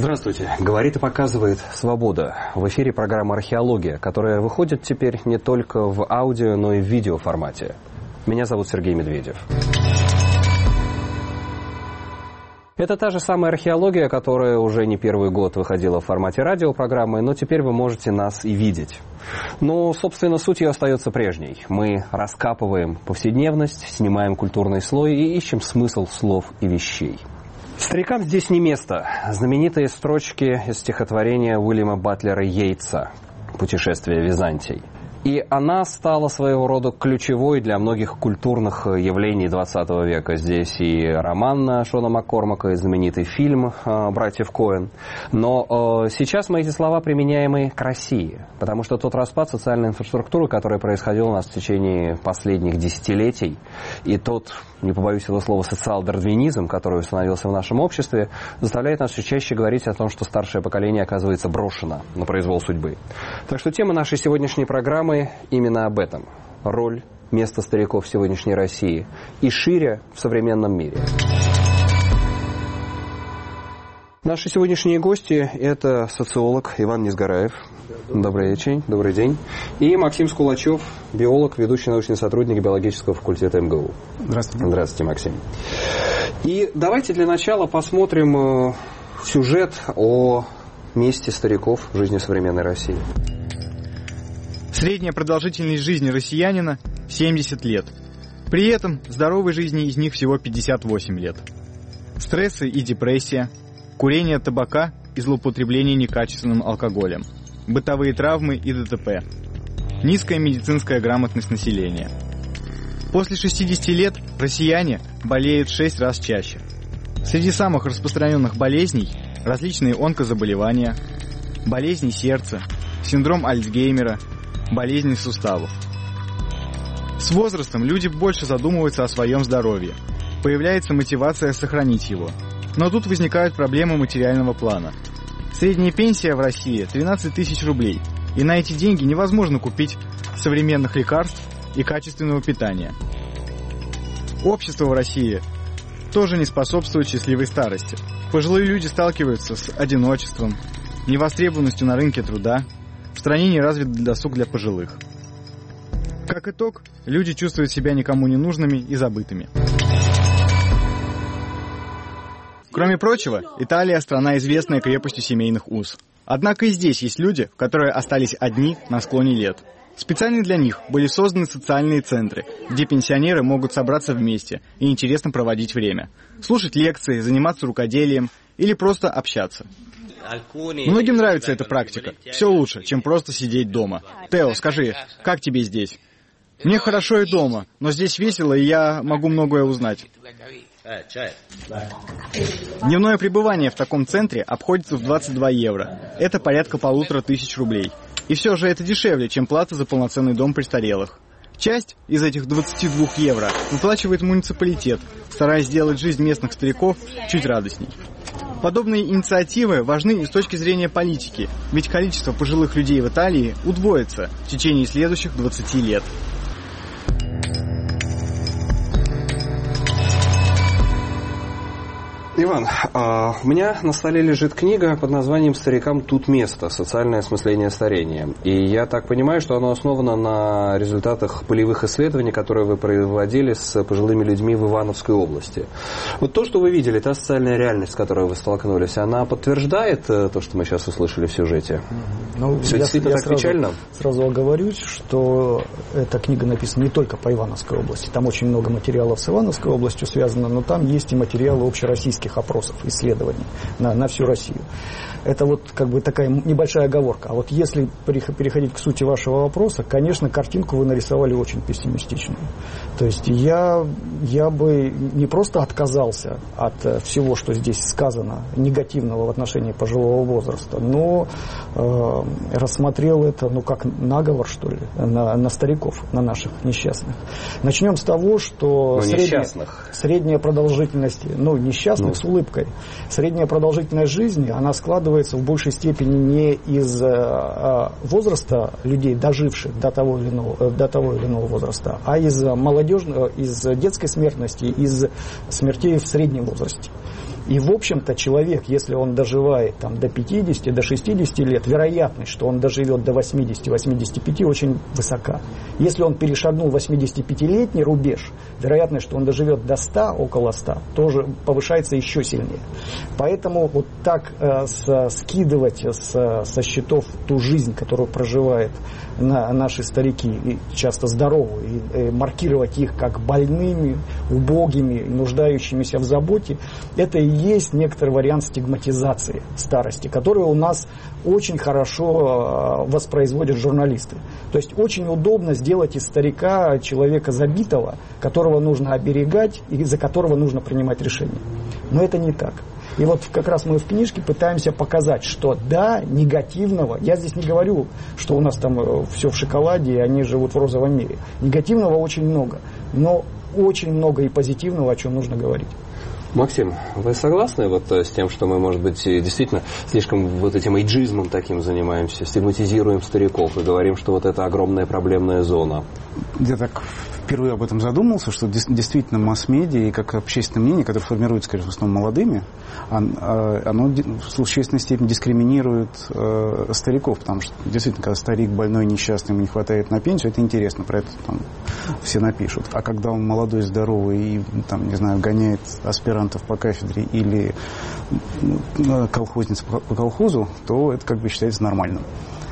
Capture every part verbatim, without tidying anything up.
Здравствуйте. Говорит и показывает «Свобода». В эфире программа «Археология», которая выходит теперь не только в аудио, но и в видеоформате. Меня зовут Сергей Медведев. Это та же самая археология, которая уже не первый год выходила в формате радиопрограммы, но теперь вы можете нас и видеть. Но, собственно, суть ее остается прежней. Мы раскапываем повседневность, снимаем культурный слой и ищем смысл слов и вещей. Старикам здесь не место. Знаменитые строчки из стихотворения Уильяма Батлера Йейтса «Путешествие в Византий». И она стала своего рода ключевой для многих культурных явлений двадцатого века. Здесь и роман Шона Маккормака, и знаменитый фильм «Братьев Коэн». Но сейчас мы эти слова применяемы к России, потому что тот распад социальной инфраструктуры, который происходил у нас в течение последних десятилетий, и тот, не побоюсь этого слова, социал-дарвинизм, который установился в нашем обществе, заставляет нас все чаще говорить о том, что старшее поколение оказывается брошено на произвол судьбы. Так что тема нашей сегодняшней программы именно об этом. Роль, место стариков в сегодняшней России и шире в современном мире. Наши сегодняшние гости – это социолог Иван Несгараев. Добрый день. Добрый день. И Максим Скулачев, биолог, ведущий научный сотрудник биологического факультета эм гэ у. Здравствуйте. Здравствуйте, Максим. И давайте для начала посмотрим сюжет о месте стариков в жизни современной России. Средняя продолжительность жизни россиянина – семьдесят лет. При этом здоровой жизни из них всего пятьдесят восемь лет. Стрессы и депрессия, курение табака и злоупотребление некачественным алкоголем, бытовые травмы и дэ тэ пэ, низкая медицинская грамотность населения. После шестидесяти лет россияне болеют в шесть раз чаще. Среди самых распространенных болезней – различные онкозаболевания, болезни сердца, синдром Альцгеймера, болезни суставов. С возрастом люди больше задумываются о своем здоровье. Появляется мотивация сохранить его. Но тут возникают проблемы материального плана. Средняя пенсия в России тринадцать тысяч рублей, и на эти деньги невозможно купить современных лекарств и качественного питания. Общество в России тоже не способствует счастливой старости. Пожилые люди сталкиваются с одиночеством, невостребованностью на рынке труда. В стране не развит досуг для пожилых. Как итог, люди чувствуют себя никому не нужными и забытыми. Кроме прочего, Италия – страна, известная крепостью семейных уз. Однако и здесь есть люди, которые остались одни на склоне лет. Специально для них были созданы социальные центры, где пенсионеры могут собраться вместе и интересно проводить время, слушать лекции, заниматься рукоделием или просто общаться. Многим нравится эта практика. Все лучше, чем просто сидеть дома. Тео, скажи, как тебе здесь? Мне хорошо и дома, но здесь весело, и я могу многое узнать. Дневное пребывание в таком центре обходится в двадцать два евро. Это порядка полутора тысяч рублей. И все же это дешевле, чем плата за полноценный дом престарелых. Часть из этих двадцати двух евро выплачивает муниципалитет, стараясь сделать жизнь местных стариков чуть радостней. Подобные инициативы важны и с точки зрения политики, ведь количество пожилых людей в Италии удвоится в течение следующих двадцати лет. Иван, а, у меня на столе лежит книга под названием «Старикам тут место. Социальное осмысление старения». И я так понимаю, что оно основано на результатах полевых исследований, которые вы проводили с пожилыми людьми в Ивановской области. Вот то, что вы видели, та социальная реальность, с которой вы столкнулись, она подтверждает то, что мы сейчас услышали в сюжете? Ну, Все я, действительно я так сразу, печально? Сразу оговорюсь, что эта книга написана не только по Ивановской области. Там очень много материалов с Ивановской областью связано, но там есть и материалы общероссийских опросов, исследований на, на всю Россию. Это вот как бы такая небольшая оговорка. А вот если переходить к сути вашего вопроса, конечно, картинку вы нарисовали очень пессимистичную. То есть я, я бы не просто отказался от всего, что здесь сказано, негативного в отношении пожилого возраста, но э, рассмотрел это, ну, как наговор, что ли, на, на стариков, на наших несчастных. Начнем с того, что ну, средняя, средняя продолжительность, ну, несчастных ну. с улыбкой, средняя продолжительность жизни, она складывается в большей степени не из э, возраста людей, доживших до того или иного, до того или иного возраста, а из молодежного, из детской смертности, из смертей в среднем возрасте. И, в общем-то, человек, если он доживает там, до пятидесяти, до шестидесяти лет, вероятность, что он доживет до восьмидесяти-восьмидесяти пяти, очень высока. Если он перешагнул восьмидесятипятилетний рубеж, вероятность, что он доживет до ста, около ста, тоже повышается еще сильнее. Поэтому вот так э, с, скидывать с, со счетов ту жизнь, которую проживают на, наши старики, и часто здоровые, и, и маркировать их как больными, убогими, нуждающимися в заботе, это и есть некоторый вариант стигматизации старости, который у нас очень хорошо воспроизводят журналисты. То есть очень удобно сделать из старика человека забитого, которого нужно оберегать и за которого нужно принимать решения. Но это не так. И вот как раз мы в книжке пытаемся показать, что да, негативного, я здесь не говорю, что у нас там все в шоколаде, и они живут в розовом мире. Негативного очень много, но очень много и позитивного, о чем нужно говорить. Максим, вы согласны вот с тем, что мы, может быть, действительно слишком вот этим эйджизмом таким занимаемся, стигматизируем стариков и говорим, что вот это огромная проблемная зона? Я так впервые об этом задумался, что действительно масс-медиа и как общественное мнение, которое формируется, конечно, в основном молодыми, оно в существенной степени дискриминирует э, стариков, потому что действительно, когда старик больной, несчастный, ему не хватает на пенсию, это интересно, про это там все напишут. А когда он молодой, здоровый и, там, не знаю, гоняет аспирантов по кафедре или колхозниц по колхозу, то это как бы считается нормальным.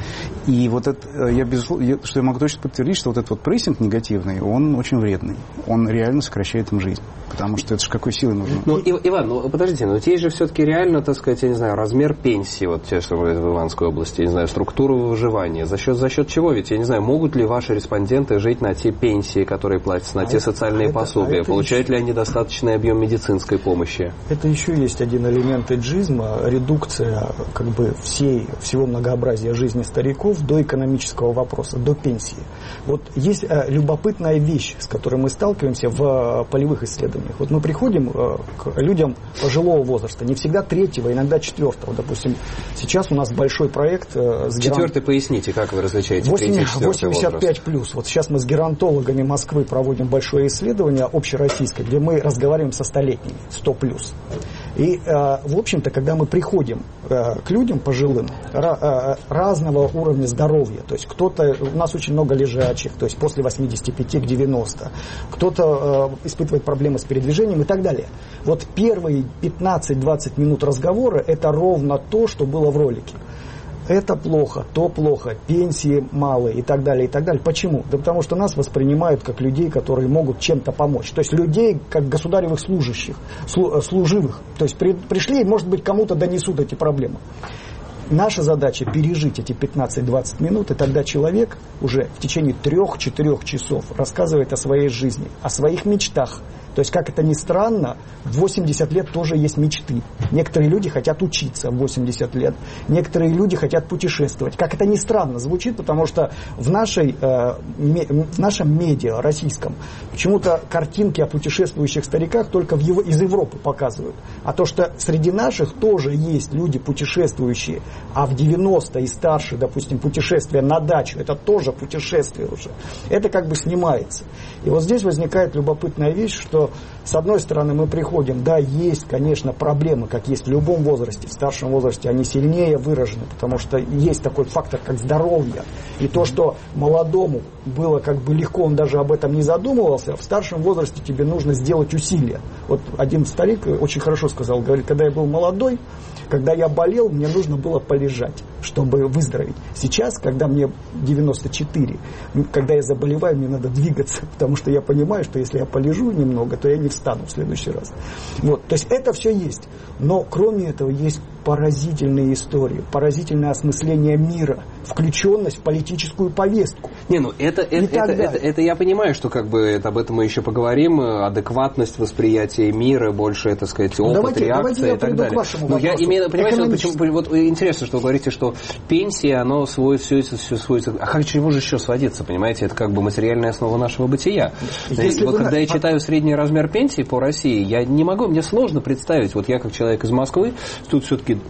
И вот это, я безусловно, что я могу точно подтвердить, что вот этот вот прессинг негативный, он очень вредный. Он реально сокращает им жизнь. Потому что это же какой силой нужно. Ну, Иван, ну подождите, но здесь же все-таки реально, так сказать, я не знаю, размер пенсии, вот те, что говорят в Иванской области, я не знаю, структура выживания. За счет, за счет чего? Ведь, я не знаю, могут ли ваши респонденты жить на те пенсии, которые платятся, на а те это, социальные а пособия? Это, а Получают еще... ли они достаточный объем медицинской помощи? Это еще есть один элемент эйджизма, редукция как бы всей, всего многообразия жизни стариков до экономического вопроса, до пенсии. Вот есть э, любопытная вещь, с которой мы сталкиваемся в э, полевых исследованиях. Вот мы приходим э, к людям пожилого возраста, не всегда третьего, иногда четвертого. Допустим, сейчас у нас большой проект э, с Четвертый, герант... поясните, как вы различаете восемьдесят пять плюс. Вот сейчас мы с геронтологами Москвы проводим большое исследование общероссийское, где мы разговариваем со столетними, сто плюс. И, э, в общем-то, когда мы приходим э, к людям пожилым ra- э, разного уровня здоровья, то есть кто-то, у нас очень много лежачих, то есть после восьмидесяти пяти к девяноста, кто-то э, испытывает проблемы с передвижением и так далее. Вот первые пятнадцать-двадцать минут разговора это ровно то, что было в ролике. Это плохо, то плохо, пенсии малые и так далее, и так далее. Почему? Да потому что нас воспринимают как людей, которые могут чем-то помочь. То есть людей как государевых служащих, служивых. То есть при, пришли и, может быть, кому-то донесут эти проблемы. Наша задача пережить эти пятнадцать-двадцать минут, и тогда человек уже в течение трех-четырех часов рассказывает о своей жизни, о своих мечтах. То есть, как это ни странно, в восемьдесят лет тоже есть мечты. Некоторые люди хотят учиться в восемьдесят лет, некоторые люди хотят путешествовать. Как это ни странно звучит, потому что в, нашей, э, в нашем медиа российском почему-то картинки о путешествующих стариках только в его, из Европы показывают. А то, что среди наших тоже есть люди путешествующие, а в девяносто и старше, допустим, путешествие на дачу, это тоже путешествие уже. Это как бы снимается. И вот здесь возникает любопытная вещь, что с одной стороны мы приходим, да, есть, конечно, проблемы, как есть в любом возрасте, в старшем возрасте они сильнее выражены, потому что есть такой фактор, как здоровье. И то, что молодому было как бы легко, он даже об этом не задумывался, в старшем возрасте тебе нужно сделать усилия. Вот один старик очень хорошо сказал, говорит, когда я был молодой, когда я болел, мне нужно было полежать, чтобы выздороветь. Сейчас, когда мне девяносто четыре, когда я заболеваю, мне надо двигаться, потому что я понимаю, что если я полежу немного, то я не встану в следующий раз. Вот. То есть это все есть. Но кроме этого есть поразительные истории, поразительное осмысление мира, включенность в политическую повестку. Не, ну это, это, это, это, это я понимаю, что как бы это, об этом мы еще поговорим, адекватность восприятия мира, больше, так сказать, опыт, давайте, реакция давайте я и так далее. Но я имею, понимаете, вот, почему, вот интересно, что вы говорите, что пенсия, оно сводит все это, все сводится. А к чему же еще сводиться, понимаете? Это как бы материальная основа нашего бытия. Если вот когда на... я читаю средний размер пенсии по России, я не могу, мне сложно представить, вот я как человек из Москвы, тут все-таки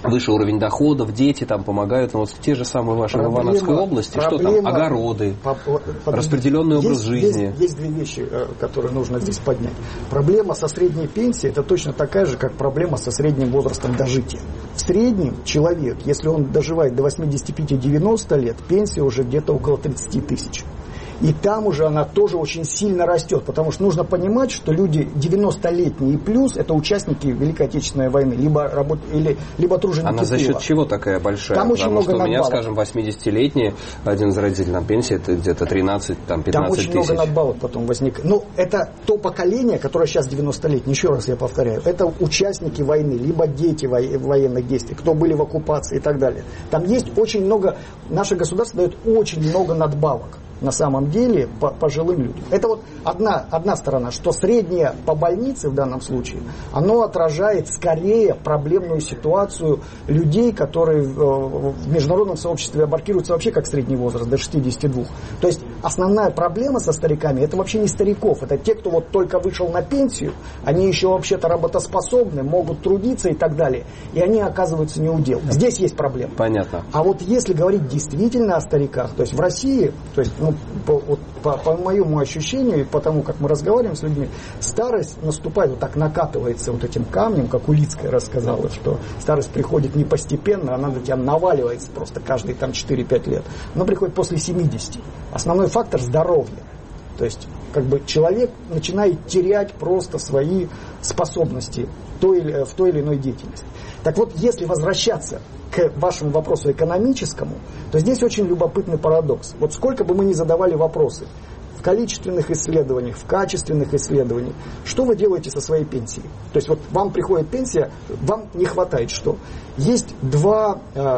выше уровень доходов, дети там помогают, но вот те же самые ваши проблема, в Ивановской области, проблема, что там, огороды, по, по, распределенный образ есть, жизни. Есть, есть две вещи, которые нужно здесь поднять. Проблема со средней пенсией, это точно такая же, как проблема со средним возрастом дожития. В среднем человек, если он доживает до восьмидесяти пяти — девяноста лет, пенсия уже где-то около тридцати тысяч. И там уже она тоже очень сильно растет, потому что нужно понимать, что люди девяностолетние и плюс, это участники Великой Отечественной войны, либо, работ... или, либо труженики Она за счет тыла. чего такая большая? Там очень Потому много что у меня, надбавок. скажем, восьмидесятилетний, один из родителей на пенсии, это где-то тринадцать-пятнадцать тысяч. Там очень много надбавок потом возникает. Ну, это то поколение, которое сейчас девяностолетнее, еще раз я повторяю, это участники войны, либо дети военных действий, кто были в оккупации и так далее. Там есть очень много, наше государство дает очень много надбавок. На самом деле по пожилым людям. Это вот одна, одна сторона, что среднее по больнице в данном случае, оно отражает скорее проблемную ситуацию людей, которые в, в международном сообществе абортируются вообще как средний возраст, до шестидесяти двух. То есть основная проблема со стариками, это вообще не стариков, это те, кто вот только вышел на пенсию, они еще вообще-то работоспособны, могут трудиться и так далее, и они оказываются не у дел. Здесь есть проблема. Понятно. А вот если говорить действительно о стариках, то есть в России, то есть, ну, По, вот, по, по моему ощущению и по тому, как мы разговариваем с людьми, старость наступает, вот так накатывается вот этим камнем, как Улицкая рассказала, что старость приходит не постепенно, она на тебя наваливается просто каждые там четыре-пять лет. Она приходит после семидесяти. Основной фактор – здоровье. То есть как бы человек начинает терять просто свои способности в той или, в той или иной деятельности. Так вот, если возвращаться к вашему вопросу экономическому, то здесь очень любопытный парадокс. Вот сколько бы мы ни задавали вопросы в количественных исследованиях, в качественных исследованиях, что вы делаете со своей пенсией? То есть вот вам приходит пенсия, вам не хватает что? Есть два,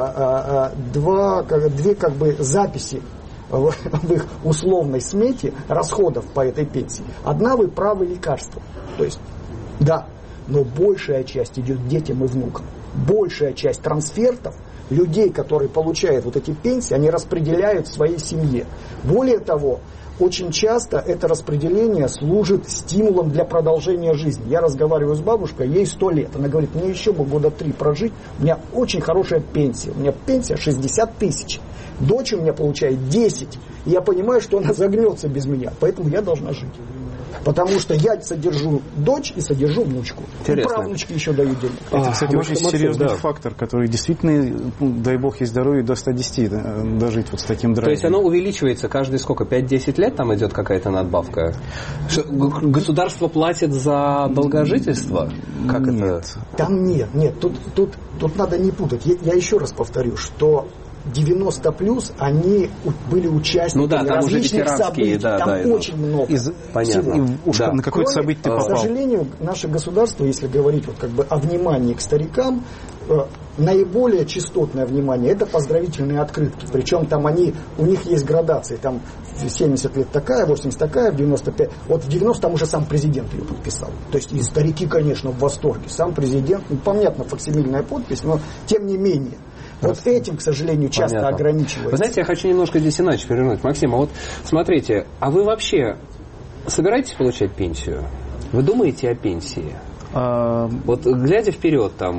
два, две как бы записи в их условной смете расходов по этой пенсии. Одна — вы правы лекарства. То есть, да, но большая часть идет детям и внукам. Большая часть трансфертов людей, которые получают вот эти пенсии, они распределяют в своей семье. Более того, очень часто это распределение служит стимулом для продолжения жизни. Я разговариваю с бабушкой, ей сто лет. Она говорит, мне еще бы года три прожить, у меня очень хорошая пенсия. У меня пенсия шестьдесят тысяч. Дочь у меня получает десять. И я понимаю, что она загнется без меня. Поэтому я должна жить. Потому что я содержу дочь и содержу внучку. Интересно. И правнучки еще дают денег. Это, кстати, а, очень Максим, серьезный да. фактор, который действительно, ну, дай бог, есть здоровье до ста десяти да, дожить вот с таким драйвом. То есть оно увеличивается каждые сколько? пять-десять лет там идет какая-то надбавка? Что, государство платит за долгожительство? Как нет. это? Там нет, нет, тут, тут, тут надо не путать. Я, я еще раз повторю, что девяносто плюс, они были участниками ну да, там различных уже событий. Да, там да, очень много Из... Понятно. всего. Уж Да. на какое-то Кроме, событие ты к попал. сожалению, наше государство, если говорить вот как бы о внимании к старикам, э, наиболее частотное внимание — это поздравительные открытки. Причем там они, у них есть градации. Там в семьдесят лет такая, восемьдесят такая, в девяносто пять. Вот в девяносто там уже сам президент ее подписал. То есть и старики, конечно, в восторге. Сам президент, ну, понятно, факсимильная подпись, но тем не менее. Вот этим, к сожалению, часто Понятно. ограничивается. Вы знаете, я хочу немножко здесь иначе перевернуть. Максим, а вот смотрите, а вы вообще собираетесь получать пенсию? Вы думаете о пенсии? А... Вот глядя вперед, там,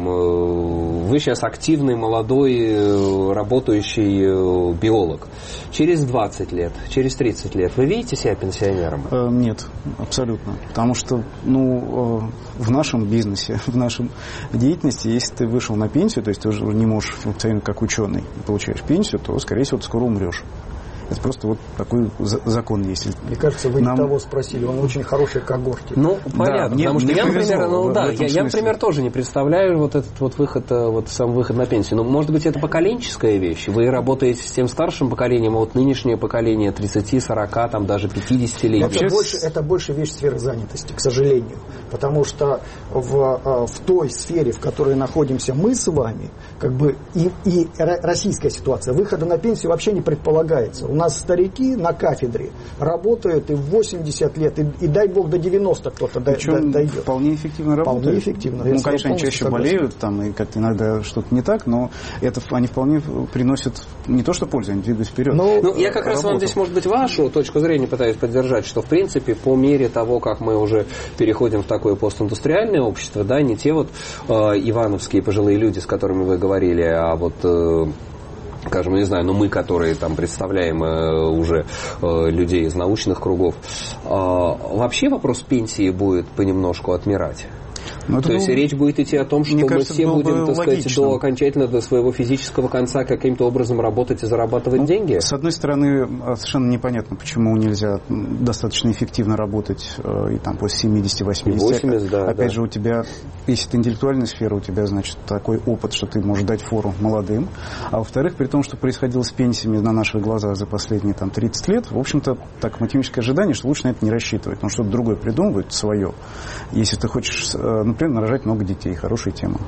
вы сейчас активный, молодой, работающий биолог. Через двадцать лет, через тридцать лет вы видите себя пенсионером? Э, нет, абсолютно. Потому что, ну, э, в нашем бизнесе, в нашем деятельности, если ты вышел на пенсию, то есть ты уже не можешь функционировать как ученый, получаешь пенсию, то, скорее всего, ты скоро умрешь. Это просто вот такой закон есть. Мне кажется, вы Нам... не того спросили. Он очень хороший когорте. Ну, понятно. Да, мне, потому что мне я, повезло, например, ну, в, да, в я, я, например, тоже не представляю вот этот вот выход, вот сам выход на пенсию. Но, может быть, это поколенческая вещь. Вы работаете с тем старшим поколением, а вот нынешнее поколение тридцати, сорока, там даже пятидесятилетних. Это, больше, это больше вещь сферы занятости, к сожалению. Потому что в, в той сфере, в которой находимся мы с вами, как бы и, и российская ситуация, выхода на пенсию вообще не предполагается. У нас старики на кафедре работают и в восемьдесят лет, и, и дай бог до девяноста кто-то Причем дойдет. Вполне эффективно работают. Вполне эффективно. Ну, конечно, они чаще согласен. болеют, там, и как-то иногда что-то не так, но это они вполне приносят не то что пользу, они двигаются вперед. Но, ну, я как раз вам здесь, может быть, вашу точку зрения пытаюсь поддержать, что, в принципе, по мере того, как мы уже переходим в такое постиндустриальное общество, да, не те вот э, ивановские пожилые люди, с которыми вы говорили, а вот... Э, скажем, не знаю, но мы, которые там представляем э, уже э, людей из научных кругов, э, вообще вопрос пенсии будет понемножку отмирать. Ну, То есть ну, речь будет идти о том, что мы кажется, все будем, так сказать, до окончательно до своего физического конца каким-то образом работать и зарабатывать ну, деньги? С одной стороны, совершенно непонятно, почему нельзя достаточно эффективно работать э, и там после семидесяти-восьмидесяти. восемьдесят, да, Опять да. же, у тебя, если это интеллектуальная сфера, у тебя, значит, такой опыт, что ты можешь дать фору молодым. А во-вторых, при том, что происходило с пенсиями на наших глазах за последние там тридцать лет, в общем-то, так математическое ожидание, что лучше на это не рассчитывать. Потому что что-то другое придумывает свое. Если ты хочешь, например, нарожать много детей, хорошая тема,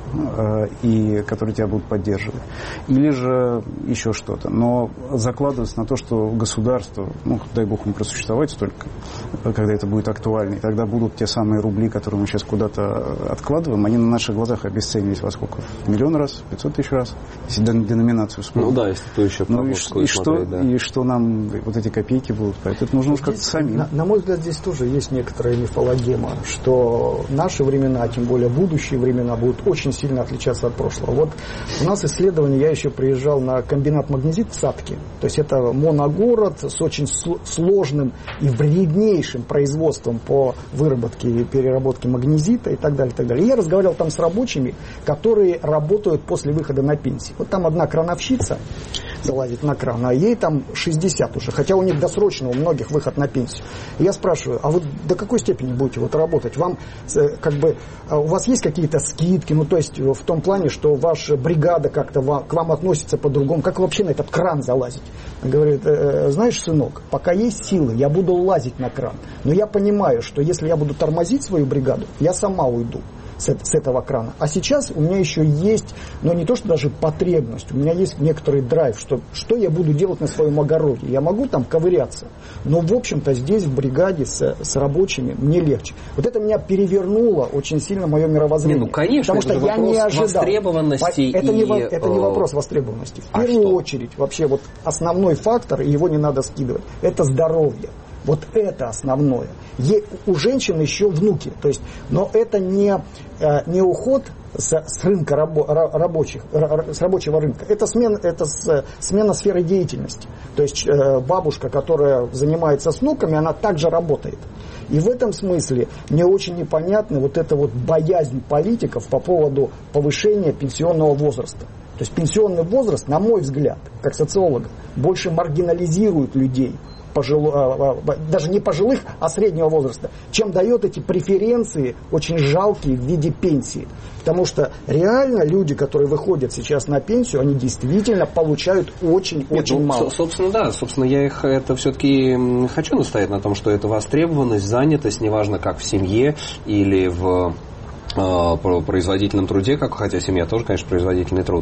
и которые тебя будут поддерживать. Или же еще что-то. Но закладываться на то, что государство, ну, дай бог ему просуществовать столько, когда это будет актуально, и тогда будут те самые рубли, которые мы сейчас куда-то откладываем, они на наших глазах обесценились во сколько? В миллион раз? пятьсот тысяч раз? Если деноминацию вспомнить. Ну да, если то еще ну, и, и, что, да. и что нам вот эти копейки будут? Поэтому это нужно уж как-то самим. На, на мой взгляд, здесь тоже есть некоторая мифологема, что наши времена, тем более будущие времена, будут очень сильно отличаться от прошлого. Вот у нас исследование, я еще приезжал на комбинат магнезит в Сатке, то есть это моногород с очень сложным и вреднейшим производством по выработке и переработке магнезита и так далее, и так далее. И я разговаривал там с рабочими, которые работают после выхода на пенсию. Вот там одна крановщица залазит на кран, а ей там шестьдесят уже, хотя у них досрочно у многих выход на пенсию. И я спрашиваю, а вы до какой степени будете вот работать? Вам как бы у вас есть какие-то скидки, ну то есть в том плане, что ваша бригада как-то вам, к вам относится по-другому, как вы вообще на этот кран залазить? Он говорит, знаешь, сынок, пока есть силы, я буду лазить на кран, но я понимаю, что если я буду тормозить свою бригаду, я сама уйду с этого крана. А сейчас у меня еще есть, но не то, что даже потребность, у меня есть некоторый драйв, что, что я буду делать на своем огороде. Я могу там ковыряться, но, в общем-то, здесь, в бригаде с, с рабочими, мне легче. Вот это меня перевернуло очень сильно мое мировоззрение. Не, ну, конечно, потому что я не ожидал. Востребованности это, и... не, это не вопрос востребованности. В а первую что? очередь, вообще, вот основной фактор, и его не надо скидывать, это здоровье. Вот это основное. Е, у женщин еще внуки. То есть, но это не, не уход с, с рынка рабо, рабочих, с рабочего рынка. Это смена, это с, смена сферы деятельности. То есть бабушка, которая занимается с внуками, она также работает. И в этом смысле мне очень непонятна вот эта вот боязнь политиков по поводу повышения пенсионного возраста. То есть пенсионный возраст, на мой взгляд, как социолога, больше маргинализирует людей. Пожило, даже не пожилых, а среднего возраста, чем дает эти преференции очень жалкие в виде пенсии. Потому что реально люди, которые выходят сейчас на пенсию, они действительно получают очень-очень ну, мало. Собственно, да. Собственно, я их это все-таки хочу настоять на том, что это востребованность, занятость, неважно как в семье или в производительном труде, как, хотя семья тоже, конечно, производительный труд.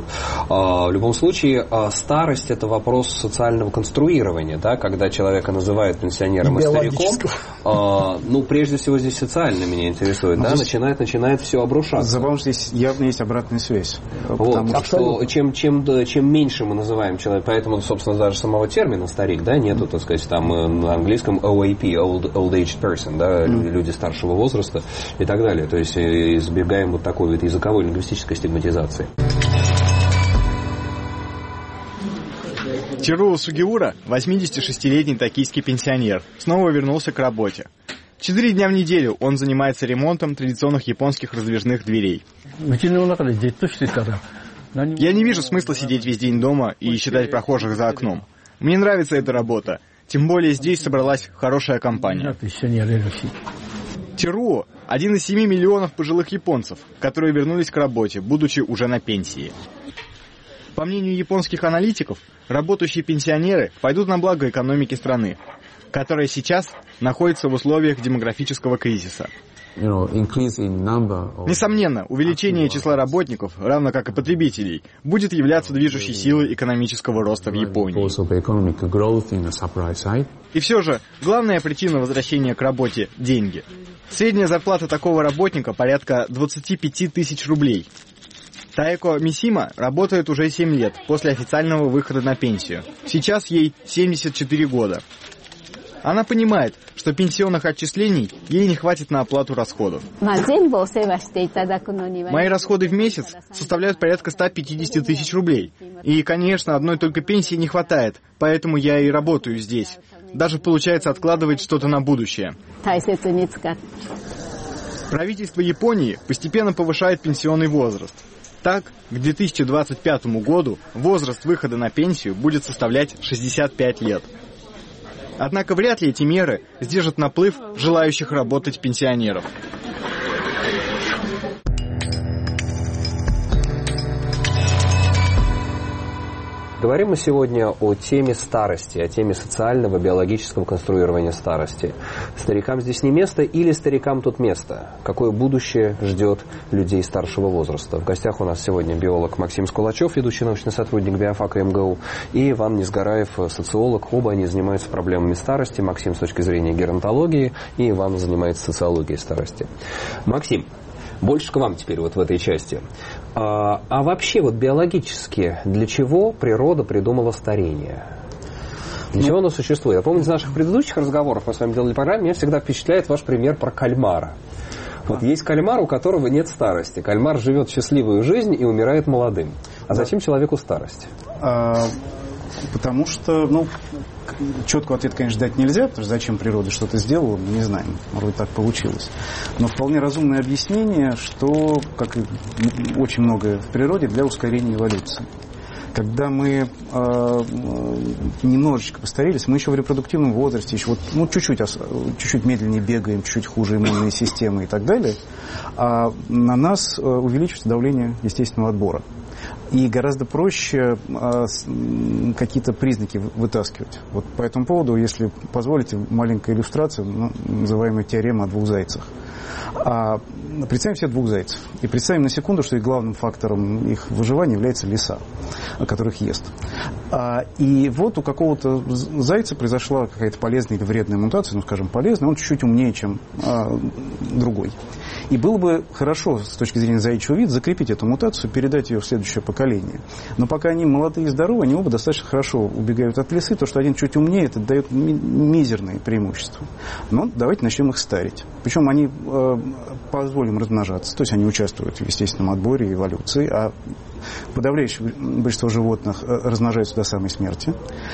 В любом случае, старость – это вопрос социального конструирования, да, когда человека называют пенсионером и стариком. Ну, прежде всего, здесь социально меня интересует, да, начинает, начинает все обрушаться. Забавно, что здесь явно есть обратная связь. Вот, что чем, чем, чем меньше мы называем человека, поэтому, собственно, даже самого термина «старик», да, нету, так сказать, там на английском о эй пи, old, old aged person, да, mm. люди старшего возраста и так далее. То есть избегаем вот такой вот языковой лингвистической стигматизации. Теруо Сугиура, восьмидесятишестилетний токийский пенсионер, снова вернулся к работе. Четыре дня в неделю он занимается ремонтом традиционных японских раздвижных дверей. Я не вижу смысла сидеть весь день дома и считать прохожих за окном. Мне нравится эта работа, тем более здесь собралась хорошая компания. Теруо – один из семи миллионов пожилых японцев, которые вернулись к работе, будучи уже на пенсии. По мнению японских аналитиков, работающие пенсионеры пойдут на благо экономики страны, которая сейчас находится в условиях демографического кризиса. Несомненно, увеличение числа работников, равно как и потребителей, будет являться движущей силой экономического роста в Японии. И все же, главная причина возвращения к работе – деньги. Средняя зарплата такого работника порядка двадцать пять тысяч рублей. Таэко Мисима работает уже семь лет после официального выхода на пенсию. Сейчас ей семьдесят четыре года. Она понимает, что пенсионных отчислений ей не хватит на оплату расходов. Мои расходы в месяц составляют порядка ста пятидесяти тысяч рублей. И, конечно, одной только пенсии не хватает, поэтому я и работаю здесь. Даже получается откладывать что-то на будущее. Правительство Японии постепенно повышает пенсионный возраст. Так, к две тысячи двадцать пятому году возраст выхода на пенсию будет составлять шестьдесят пять лет. Однако вряд ли эти меры сдержат наплыв желающих работать пенсионеров. Говорим мы сегодня о теме старости, о теме социального, биологического конструирования старости. Старикам здесь не место или старикам тут место? Какое будущее ждет людей старшего возраста? В гостях у нас сегодня биолог Максим Скулачев, ведущий научный сотрудник биофака эм гэ у, и Иван Несгараев, социолог. Оба они занимаются проблемами старости. Максим с точки зрения геронтологии, и Иван занимается социологией старости. Максим, больше к вам теперь вот в этой части. А, а вообще вот биологически для чего природа придумала старение? Для ну, чего оно существует? Я помню, из наших предыдущих разговоров мы с вами делали программу, меня всегда впечатляет ваш пример про кальмара. Вот есть кальмар, у которого нет старости. Кальмар живет счастливую жизнь и умирает молодым. А зачем человеку старость? А, потому что, ну, четкого ответа, конечно, дать нельзя, потому что зачем природа что-то сделала, мы не знаем. Может быть, так получилось. Но вполне разумное объяснение, что, как и очень многое в природе, для ускорения эволюции. Когда мы э, немножечко постарелись, мы еще в репродуктивном возрасте, еще вот, ну, чуть-чуть, чуть-чуть медленнее бегаем, чуть-чуть хуже иммунные системы и так далее, а на нас увеличивается давление естественного отбора. И гораздо проще а, с, какие-то признаки вытаскивать. Вот по этому поводу, если позволите, маленькая иллюстрация, ну, называемая теорема о двух зайцах. А, представим себе двух зайцев. И представим на секунду, что их главным фактором их выживания является лиса, которых ест. А, и вот у какого-то зайца произошла какая-то полезная или вредная мутация, ну, скажем, полезная, он чуть-чуть умнее, чем а, другой. И было бы хорошо, с точки зрения заячьего вида, закрепить эту мутацию, передать ее в следующее поколение. Но пока они молодые и здоровые, они оба достаточно хорошо убегают от лисы. То, что один чуть умнее, это дает мизерные преимущества. Но давайте начнем их старить. Причем они э, позволим размножаться. То есть они участвуют в естественном отборе и эволюции. А подавляющее большинство животных размножаются до самой смерти.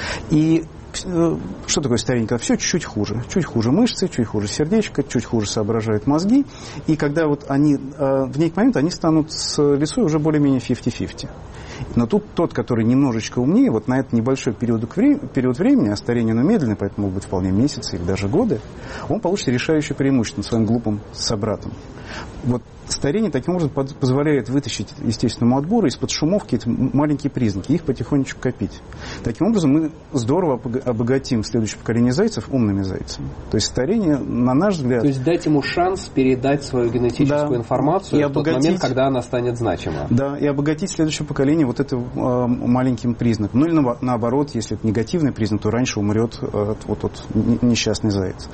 И что такое старение? Когда все чуть-чуть хуже. Чуть хуже мышцы, чуть хуже сердечко, чуть хуже соображают мозги. И когда вот они, в некий момент они станут с лисой уже более-менее пятьдесят на пятьдесят. Но тут тот, который немножечко умнее, вот на этот небольшой период, период времени, а старение оно медленное, поэтому могут быть вполне месяцы или даже годы, он получит решающее преимущество над своим глупым собратом. Вот старение таким образом позволяет вытащить естественному отбору из-под шумовки эти маленькие признаки, их потихонечку копить. Таким образом мы здорово обогатим следующее поколение зайцев умными зайцами. То есть старение, на наш взгляд... То есть дать ему шанс передать свою генетическую да, информацию в обогатить, тот момент, когда она станет значима. Да, и обогатить следующее поколение вот этим э, маленьким признаком. Ну или на, наоборот, если это негативный признак, то раньше умрет э, вот тот несчастный заяц.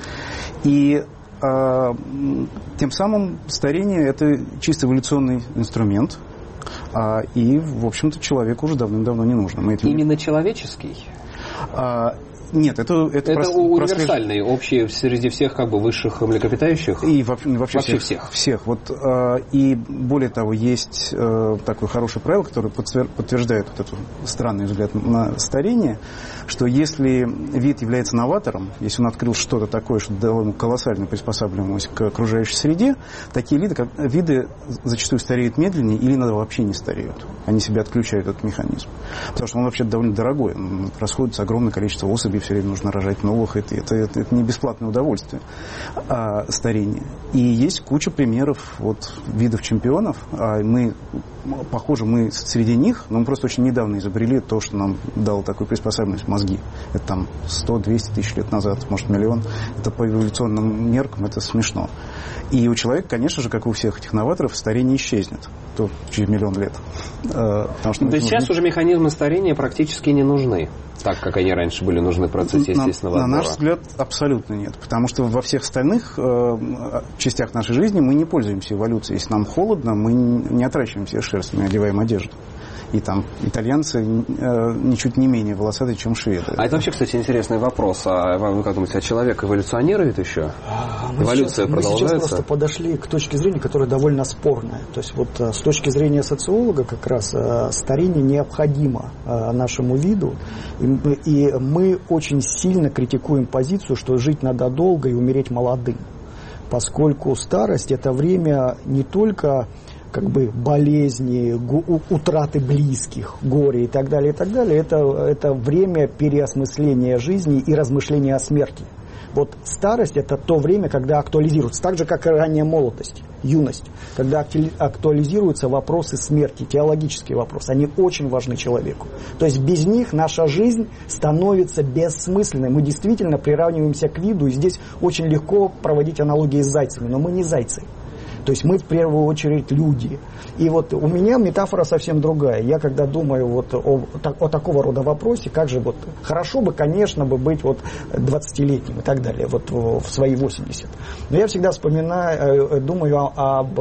И А, тем самым старение – это чисто эволюционный инструмент, а, и, в общем-то, человеку уже давным-давно не нужно. Мы этим... Именно человеческий? А, Нет, это... Это, это прос... универсальный, прослеж... общий среди всех как бы высших млекопитающих? И вообще, вообще, вообще всех. всех. всех. Вот, э, и более того, есть э, такое хорошее правило, которое подтверждает вот этот странный взгляд на старение, что если вид является новатором, если он открыл что-то такое, что дало ему колоссальную приспосабливаемость к окружающей среде, такие виды, как, виды зачастую стареют медленнее или иногда вообще не стареют. Они себя отключают этот механизм. Потому что он вообще довольно дорогой. Он расходуется огромное количество особей, все время нужно рожать новых. Это, это, это, это не бесплатное удовольствие, а старение. И есть куча примеров вот, видов чемпионов. А мы похоже, мы среди них, но мы просто очень недавно изобрели то, что нам дало такую приспособленность мозги. Это там сто-двести тысяч лет назад, может, миллион. Это по эволюционным меркам, это смешно. И у человека, конечно же, как у всех этих новаторов, старение исчезнет то через миллион лет. Потому что да сейчас нужны... уже механизмы старения практически не нужны, так как они раньше были нужны в процессе естественного на, отбора. На наш взгляд, абсолютно нет. Потому что во всех остальных э, частях нашей жизни мы не пользуемся эволюцией. Если нам холодно, мы не отращиваем себе шерсть, мы одеваем одежду. И там итальянцы э, ничуть не менее волосатые, чем шведы. А это вообще, кстати, интересный вопрос. А вы как думаете, а человек эволюционирует еще? А, Эволюция сейчас, продолжается? Мы сейчас просто подошли к точке зрения, которая довольно спорная. То есть вот с точки зрения социолога как раз старение необходимо нашему виду. И мы очень сильно критикуем позицию, что жить надо долго и умереть молодым. Поскольку старость – это время не только как бы болезни, утраты близких, горе и так далее, и так далее. Это, это время переосмысления жизни и размышления о смерти. Вот старость – это то время, когда актуализируется, так же, как и ранняя молодость, юность, когда актуализируются вопросы смерти, теологические вопросы. Они очень важны человеку. То есть без них наша жизнь становится бессмысленной. Мы действительно приравниваемся к виду, и здесь очень легко проводить аналогии с зайцами, но мы не зайцы. То есть мы в первую очередь люди. И вот у меня метафора совсем другая. Я когда думаю вот о, о такого рода вопросе, как же вот хорошо бы, конечно, бы быть вот двадцатилетним и так далее, вот в свои восемьдесят. Но я всегда вспоминаю, думаю об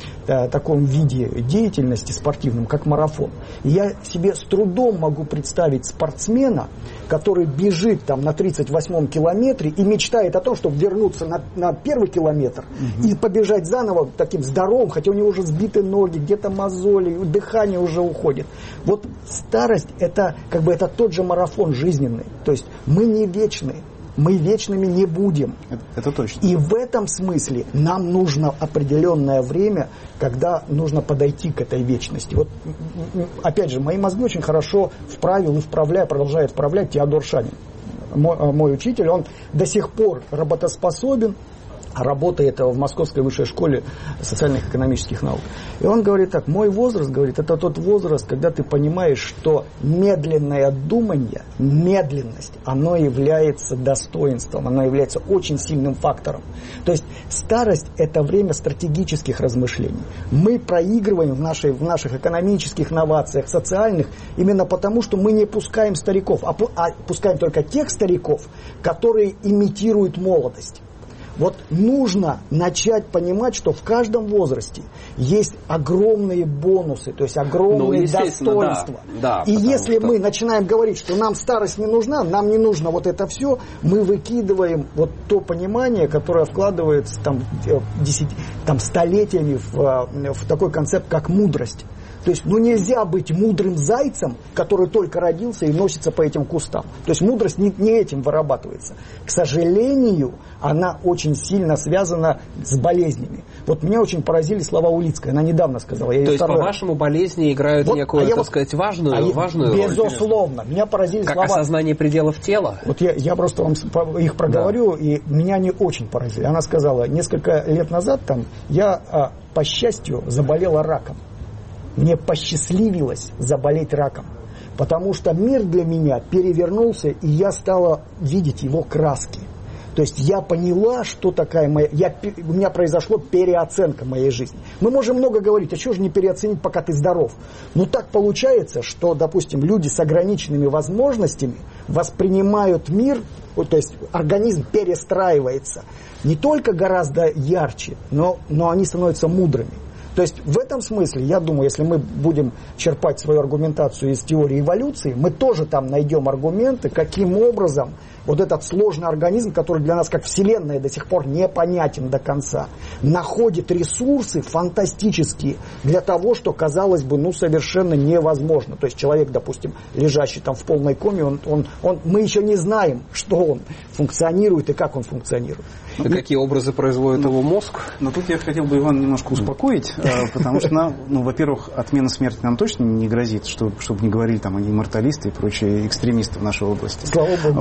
таком виде деятельности спортивном, как марафон. И я себе с трудом могу представить спортсмена, который бежит там на тридцать восьмом километре и мечтает о том, чтобы вернуться на, на первый километр угу. и побежать заново таким здоровым, хотя у него уже сбиты ноги, где-то мозоли, дыхание уже уходит. Вот старость это как бы это тот же марафон жизненный. То есть мы не вечны, мы вечными не будем. Это, это точно. И в этом смысле нам нужно определенное время, когда нужно подойти к этой вечности. Вот опять же, мои мозги очень хорошо вправил и вправляет, продолжает вправлять Теодор Шанин. Мой, мой учитель, он до сих пор работоспособен, работает в Московской высшей школе социальных и экономических наук. И он говорит так: мой возраст, говорит, это тот возраст, когда ты понимаешь, что медленное думание, медленность, оно является достоинством, оно является очень сильным фактором. То есть старость – это время стратегических размышлений. Мы проигрываем в, нашей, в наших экономических новациях, социальных, именно потому, что мы не пускаем стариков, а, а пускаем только тех стариков, которые имитируют молодость. Вот нужно начать понимать, что в каждом возрасте есть огромные бонусы, то есть огромные ну, достоинства. Да, да, и если что... мы начинаем говорить, что нам старость не нужна, нам не нужно вот это все, мы выкидываем вот то понимание, которое вкладывается там, десять, там, столетиями в, в такой концепт, как мудрость. То есть, ну, нельзя быть мудрым зайцем, который только родился и носится по этим кустам. То есть мудрость не, не этим вырабатывается. К сожалению, она очень сильно связана с болезнями. Вот меня очень поразили слова Улицкой. Она недавно сказала. Я То есть, второй... по-вашему, болезни играют вот, некую, а так вот... сказать, важную, а важную я... Безусловно. Роль? Меня поразили как слова... Как осознание пределов тела? Вот я, я просто вам их проговорю, да. И меня они очень поразили. Она сказала, несколько лет назад там, я, по счастью, заболела раком. Мне посчастливилось заболеть раком, потому что мир для меня перевернулся, и я стала видеть его краски. То есть я поняла, что такая моя... Я, у меня произошла переоценка моей жизни. Мы можем много говорить, а чего же не переоценить, пока ты здоров? Но так получается, что, допустим, люди с ограниченными возможностями воспринимают мир, то есть организм перестраивается не только гораздо ярче, но, но они становятся мудрыми. То есть в этом смысле, я думаю, если мы будем черпать свою аргументацию из теории эволюции, мы тоже там найдем аргументы, каким образом вот этот сложный организм, который для нас как Вселенная до сих пор непонятен до конца, находит ресурсы фантастические для того, что, казалось бы, ну совершенно невозможно. То есть человек, допустим, лежащий там в полной коме, он, он, он, мы еще не знаем, что он функционирует и как он функционирует. И какие образы производит его мозг? Но тут я хотел бы Ивана немножко успокоить, потому что, нам, ну, во-первых, отмена смерти нам точно не грозит, чтобы, чтобы не говорили там имморталисты и прочие экстремисты в нашей области. Слава Богу. Вот.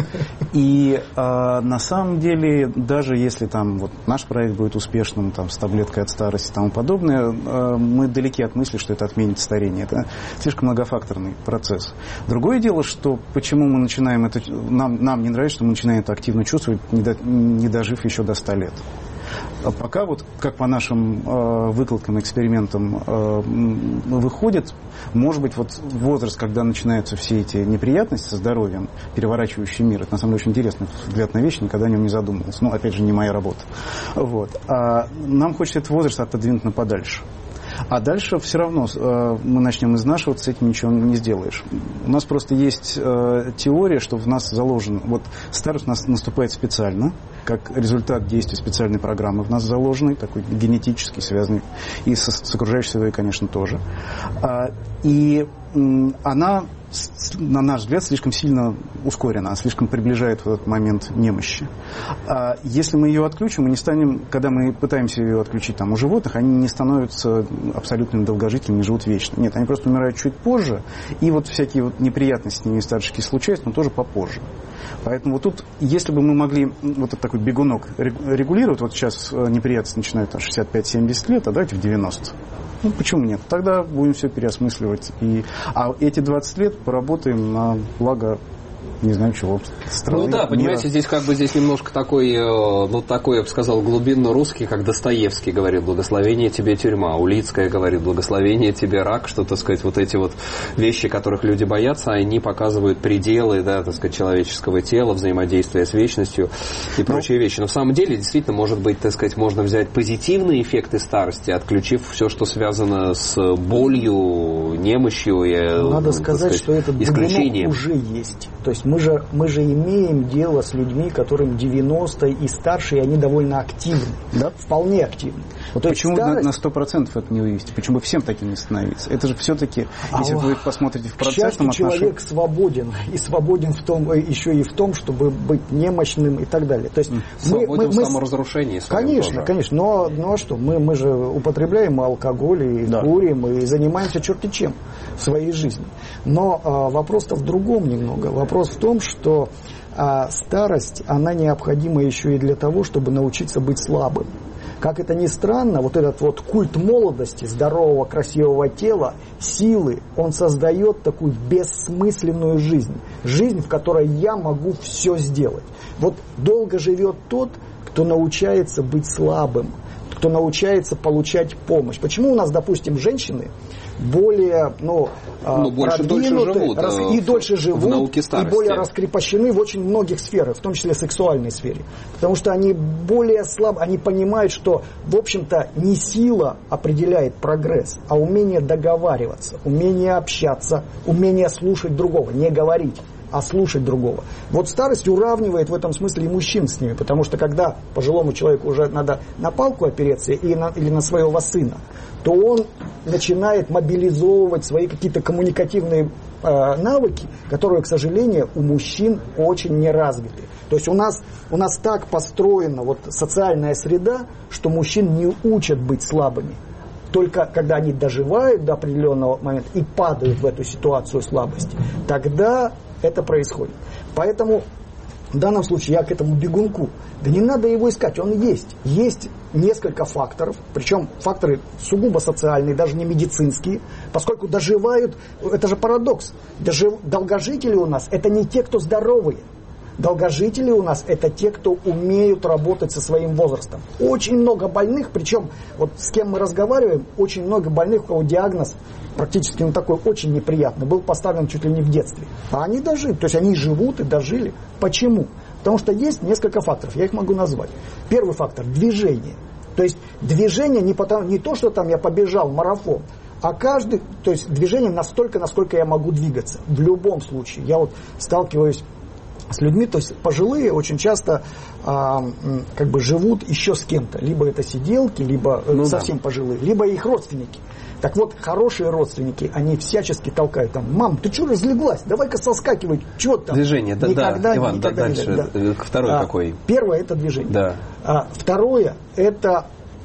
И э, на самом деле, даже если там вот наш проект будет успешным, там, с таблеткой от старости и тому подобное, э, мы далеки от мысли, что это отменит старение. Это слишком многофакторный процесс. Другое дело, что почему мы начинаем это, нам, нам не нравится, что мы начинаем это активно чувствовать, не, до, не дожив еще до ста лет. Пока вот, как по нашим э, выкладкам, экспериментам э, выходит, может быть, вот возраст, когда начинаются все эти неприятности со здоровьем, переворачивающие мир, это на самом деле очень интересный взгляд на вещи, никогда о нем не задумывался. Ну, опять же, не моя работа. Вот. А нам хочется этот возраст отодвинуть на подальше. А дальше все равно э, мы начнем изнашиваться, с этим ничего не сделаешь. У нас просто есть э, теория, что в нас заложено... Вот старость у нас наступает специально, как результат действия специальной программы в нас заложенной, такой генетически связанный, и с, с окружающей средой, конечно, тоже. А, и м, она, на наш взгляд, слишком сильно ускорена, слишком приближает в этот момент немощи. А если мы ее отключим, мы не станем, когда мы пытаемся ее отключить там, у животных, они не становятся абсолютными долгожителями, не живут вечно. Нет, они просто умирают чуть позже, и вот всякие вот неприятности с ними старческие случаются, но тоже попозже. Поэтому вот тут, если бы мы могли вот этот такой бегунок регулировать, вот сейчас неприятности начинают в шестьдесят пять - семьдесят лет, а давайте в девяносто. Ну, почему нет? Тогда будем все переосмысливать. И... А эти двадцать лет поработаем на благо, не знаю чего, страны. Ну да, понимаете, мира. здесь как бы здесь немножко такой, ну такой, я бы сказал, глубинно русский, как Достоевский говорит, благословение тебе тюрьма, Улицкая говорит, благословение тебе рак, что, так сказать, вот эти вот вещи, которых люди боятся, они показывают пределы, да, так сказать, человеческого тела, взаимодействия с вечностью и прочие ну, вещи. Но в самом деле, действительно, может быть, так сказать, можно взять позитивные эффекты старости, отключив все, что связано с болью, немощью и, надо сказать, сказать, что этот исключением уже есть. То есть мы же, мы же имеем дело с людьми, которым девяносто и старше, и они довольно активны. Да? Вполне активны. Вот, почему старость... на сто процентов это не вывести? Почему бы всем таким не становиться? Это же все-таки, а если вы посмотрите в процессном отношении... человек свободен. И свободен в том, еще и в том, чтобы быть немощным и так далее. То есть свободен мы, мы, в саморазрушении. Конечно, тоже. конечно. Но, ну а что? Мы, мы же употребляем алкоголь, и да. курим, и занимаемся черти чем в своей жизни. Но а, вопрос-то в другом немного. Вопрос в том, что а, старость, она необходима еще и для того, чтобы научиться быть слабым. Как это ни странно, вот этот вот культ молодости, здорового, красивого тела, силы, он создает такую бессмысленную жизнь. Жизнь, в которой я могу все сделать. Вот долго живет тот, кто научается быть слабым, кто научается получать помощь. Почему у нас, допустим, женщины более, ну, ну больше, дольше живут, рас, и дольше живут, в науке старости, и более раскрепощены в очень многих сферах, в том числе сексуальной сфере. Потому что они более слабы, они понимают, что, в общем-то, не сила определяет прогресс, а умение договариваться, умение общаться, умение слушать другого, не говорить, а слушать другого. Вот старость уравнивает в этом смысле и мужчин с ними, потому что когда пожилому человеку уже надо на палку опереться или на, или на своего сына, то он начинает мобилизовывать свои какие-то коммуникативные э, навыки, которые, к сожалению, у мужчин очень не развиты. То есть у нас, у нас так построена вот социальная среда, что мужчин не учат быть слабыми. Только когда они доживают до определенного момента и падают в эту ситуацию слабости, тогда это происходит. Поэтому в данном случае я к этому бегунку, да не надо его искать, он есть. Есть несколько факторов, причем факторы сугубо социальные, даже не медицинские, поскольку доживают, это же парадокс, дожив, долгожители у нас это не те, кто здоровые. Долгожители у нас это те, кто умеют работать со своим возрастом. Очень много больных, причем вот с кем мы разговариваем, очень много больных, у кого диагноз практически ну, такой очень неприятный, был поставлен чуть ли не в детстве. А они дожили, то есть они живут и дожили. Почему? Потому что есть несколько факторов, я их могу назвать. Первый фактор – движение. То есть движение не, потому, не то, что там я побежал марафон, а каждый, то есть движение настолько, насколько я могу двигаться. В любом случае. Я вот сталкиваюсь с людьми, то есть пожилые очень часто а, как бы живут еще с кем-то. Либо это сиделки, либо ну, совсем да. пожилые, либо их родственники. Так вот, хорошие родственники, они всячески толкают там: мам, ты что разлеглась? Давай-ка соскакивай, что там? Движение, да, никогда, да, Иван, никогда да, дальше. Да. Второй а, какой? Первое – это движение. Да. А, второе – это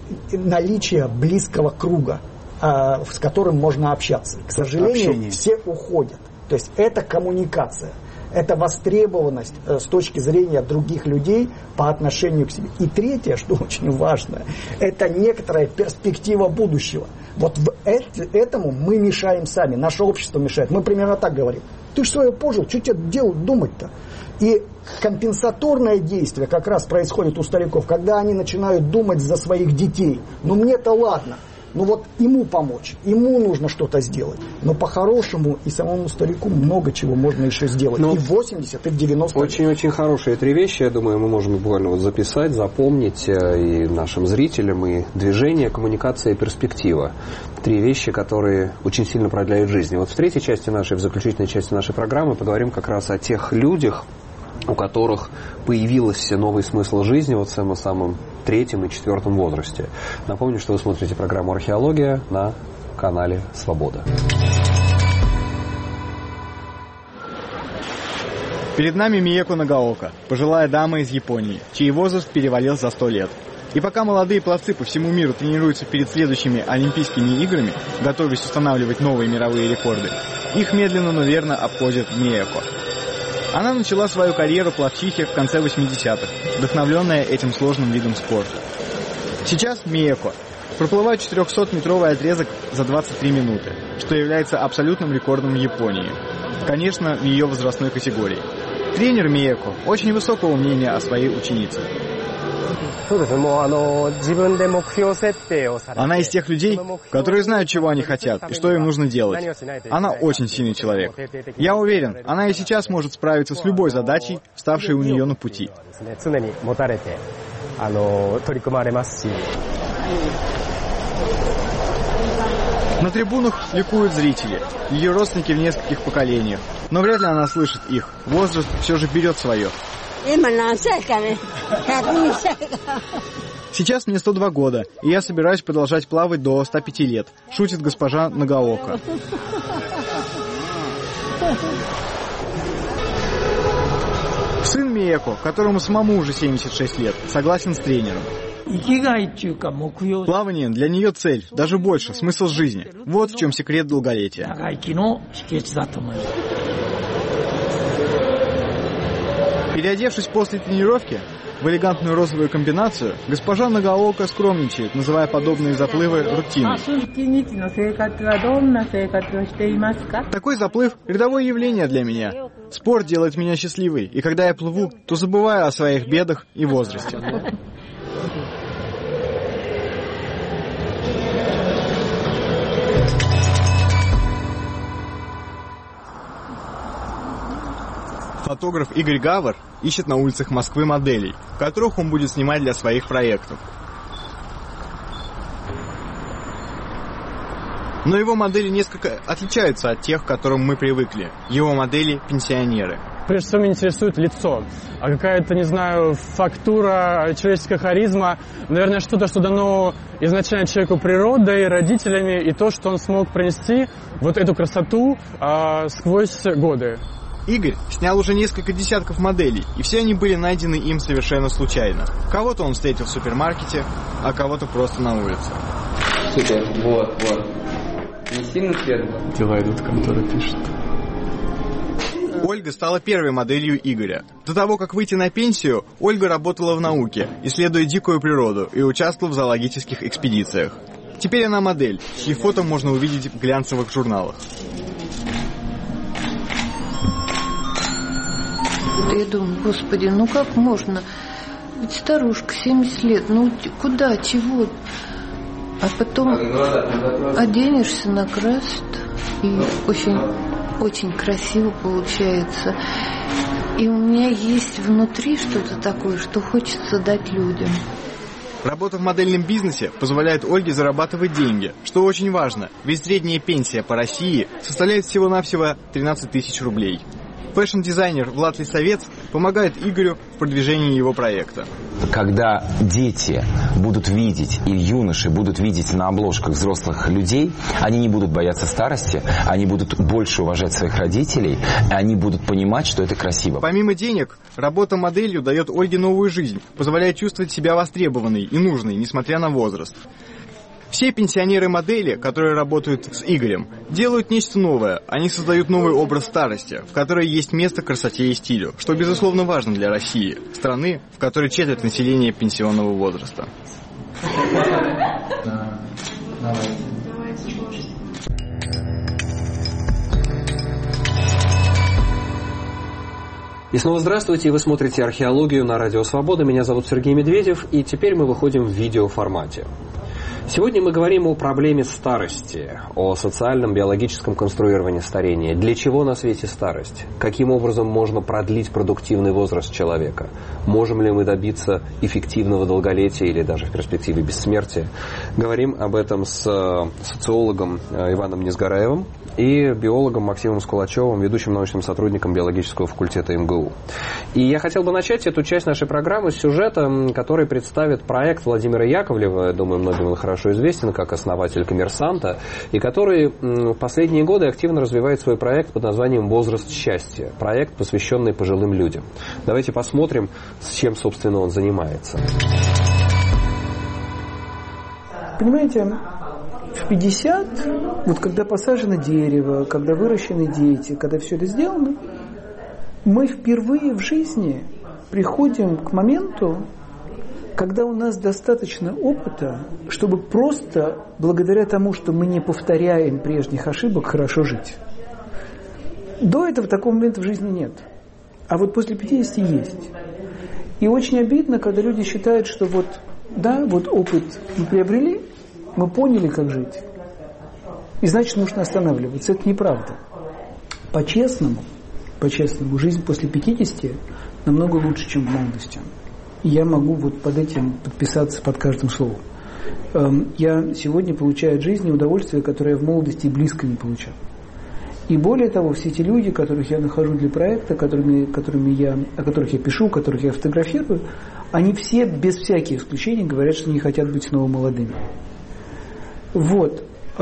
наличие близкого круга, а, с которым можно общаться. К сожалению, Общение. все уходят. То есть это коммуникация. Это востребованность э, с точки зрения других людей по отношению к себе. И третье, что очень важно, это некоторая перспектива будущего. Вот в это, этому мы мешаем сами, наше общество мешает. Мы примерно так говорим. Ты ж свое пожил, что тебе делать, думать-то? И компенсаторное действие как раз происходит у стариков, когда они начинают думать за своих детей. Ну мне-то ладно, ну вот ему помочь, ему нужно что-то сделать. Но по-хорошему и самому старику много чего можно еще сделать. Ну, и в восемьдесят, и в девяносто. Очень-очень хорошие три вещи, я думаю, мы можем буквально вот записать, запомнить и нашим зрителям, и движение, коммуникация и перспектива. Три вещи, которые очень сильно продляют жизнь. И вот в третьей части нашей, в заключительной части нашей программы поговорим как раз о тех людях, у которых появился новый смысл жизни вот в самом, самом третьем и четвертом возрасте. Напомню, что вы смотрите программу «Археология» на канале «Свобода». Перед нами Миеко Нагаока, пожилая дама из Японии, чей возраст перевалил за сто лет. И пока молодые пловцы по всему миру тренируются перед следующими Олимпийскими играми, готовясь устанавливать новые мировые рекорды, их медленно, но верно обходит Миеко. Она начала свою карьеру пловчихи в конце восьмидесятых, вдохновленная этим сложным видом спорта. Сейчас Миеко проплывает четырехсотметровый отрезок за двадцать три минуты, что является абсолютным рекордом в Японии. Конечно, в ее возрастной категории. Тренер Миеко очень высокого мнения о своей ученице. Она из тех людей, которые знают, чего они хотят и что им нужно делать. Она очень сильный человек. Я уверен, она и сейчас может справиться с любой задачей, вставшей у нее на пути. На трибунах ликуют зрители, ее родственники в нескольких поколениях. Но вряд ли она слышит их. Возраст все же берет свое. Сейчас мне сто два года, и я собираюсь продолжать плавать до ста пяти лет, шутит госпожа Нагаока. Сын Миеко, которому самому уже семьдесят шесть лет, согласен с тренером. Плавание для нее цель, даже больше, смысл жизни. Вот в чем секрет долголетия. Переодевшись после тренировки в элегантную розовую комбинацию, госпожа Нагаока скромничает, называя подобные заплывы рутиной. Такой заплыв – рядовое явление для меня. Спорт делает меня счастливой, и когда я плыву, то забываю о своих бедах и возрасте. Фотограф Игорь Гавр ищет на улицах Москвы моделей, которых он будет снимать для своих проектов. Но его модели несколько отличаются от тех, к которым мы привыкли. Его модели – пенсионеры. Прежде всего, меня интересует лицо. А какая-то, не знаю, фактура, человеческая харизма. Наверное, что-то, что дано изначально человеку природой, родителями, и то, что он смог пронести вот эту красоту а, сквозь годы. Игорь снял уже несколько десятков моделей, и все они были найдены им совершенно случайно. Кого-то он встретил в супермаркете, а кого-то просто на улице. Супер, вот, вот. Не сильно светло. Дела идут, контора пишет. Ольга стала первой моделью Игоря. До того, как выйти на пенсию, Ольга работала в науке, исследуя дикую природу и участвовала в зоологических экспедициях. Теперь она модель, чьи фото можно увидеть в глянцевых журналах. Я думаю, господи, ну как можно? Ведь старушка, семьдесят лет, ну куда, чего? А потом оденешься, накрасят, и очень, очень красиво получается. И у меня есть внутри что-то такое, что хочется дать людям. Работа в модельном бизнесе позволяет Ольге зарабатывать деньги, что очень важно, ведь средняя пенсия по России составляет всего-навсего тринадцать тысяч рублей. Фэшн-дизайнер Влад Лисовец помогает Игорю в продвижении его проекта. Когда дети будут видеть, и юноши будут видеть на обложках взрослых людей, они не будут бояться старости, они будут больше уважать своих родителей, и они будут понимать, что это красиво. Помимо денег, работа моделью дает Ольге новую жизнь, позволяет чувствовать себя востребованной и нужной, несмотря на возраст. Все пенсионеры-модели, которые работают с Игорем, делают нечто новое. Они создают новый образ старости, в которой есть место красоте и стилю, что, безусловно, важно для России, страны, в которой четверть населения пенсионного возраста. И снова здравствуйте, вы смотрите «Археологию» на Радио Свобода. Меня зовут Сергей Медведев, и теперь мы выходим в видеоформате. Сегодня мы говорим о проблеме старости, о социальном биологическом конструировании старения. Для чего на свете старость? Каким образом можно продлить продуктивный возраст человека? Можем ли мы добиться эффективного долголетия или даже в перспективе бессмертия? Говорим об этом с социологом Иваном Низгараевым и биологом Максимом Скулачевым, ведущим научным сотрудником биологического факультета эм гэ у. И я хотел бы начать эту часть нашей программы с сюжета, который представит проект Владимира Яковлева. Я думаю, многим он хорошо известен как основатель «Коммерсанта», и который в последние годы активно развивает свой проект под названием «Возраст счастья». Проект, посвященный пожилым людям. Давайте посмотрим, с чем, собственно, он занимается. Понимаете, в пятьдесят, вот когда посажено дерево, когда выращены дети, когда все это сделано, мы впервые в жизни приходим к моменту, когда у нас достаточно опыта, чтобы просто, благодаря тому, что мы не повторяем прежних ошибок, хорошо жить. До этого такого момента в жизни нет. А вот после пятидесяти есть. И очень обидно, когда люди считают, что вот, да, вот опыт мы приобрели, мы поняли, как жить. И значит, нужно останавливаться. Это неправда. По-честному, по-честному, жизнь после пятидесяти намного лучше, чем в молодости. И я могу вот под этим подписаться под каждым словом. Я сегодня получаю от жизни удовольствие, которое я в молодости и близко не получал. И более того, все эти люди, которых я нахожу для проекта, которыми, которыми я, о которых я пишу, которых я фотографирую, они все без всяких исключений говорят, что не хотят быть снова молодыми. Вот.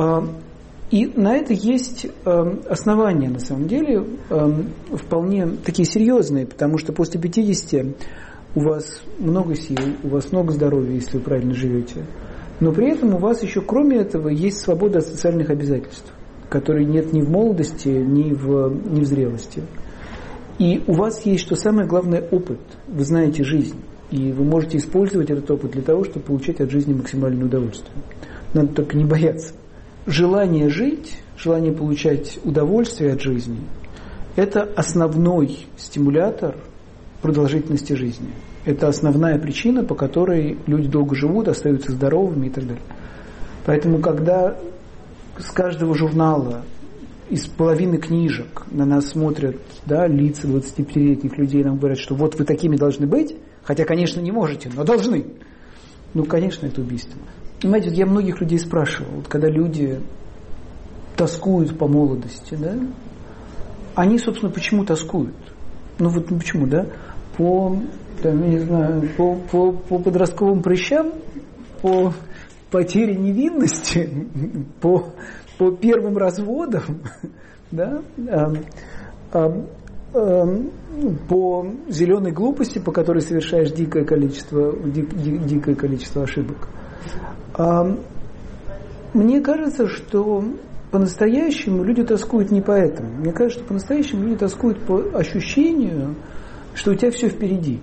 И на это есть основания, на самом деле, вполне такие серьезные, потому что после пятидесяти у вас много сил, у вас много здоровья, если вы правильно живете. Но при этом у вас еще, кроме этого, есть свобода от социальных обязательств, которой нет ни в молодости, ни в, ни в зрелости. И у вас есть, что самое главное, опыт. Вы знаете жизнь. И вы можете использовать этот опыт для того, чтобы получать от жизни максимальное удовольствие. Надо только не бояться. Желание жить, желание получать удовольствие от жизни – это основной стимулятор продолжительности жизни. Это основная причина, по которой люди долго живут, остаются здоровыми и так далее. Поэтому, когда с каждого журнала, из половины книжек на нас смотрят, да, лица двадцатипятилетних людей, нам говорят, что вот вы такими должны быть, хотя, конечно, не можете, но должны. Ну, конечно, это убийство. Понимаете, вот я многих людей спрашивал, вот когда люди тоскуют по молодости, да, они, собственно, почему тоскуют? Ну вот ну, почему, да? По, там, не знаю, по, по, по подростковым прыщам, по потере невинности, по, по первым разводам, да, а, а, а, по зеленой глупости, по которой совершаешь дикое количество, дик, дик, дикое количество ошибок. А, мне кажется, что по-настоящему люди тоскуют не по этому. Мне кажется, что по-настоящему люди тоскуют по ощущению, что у тебя все впереди,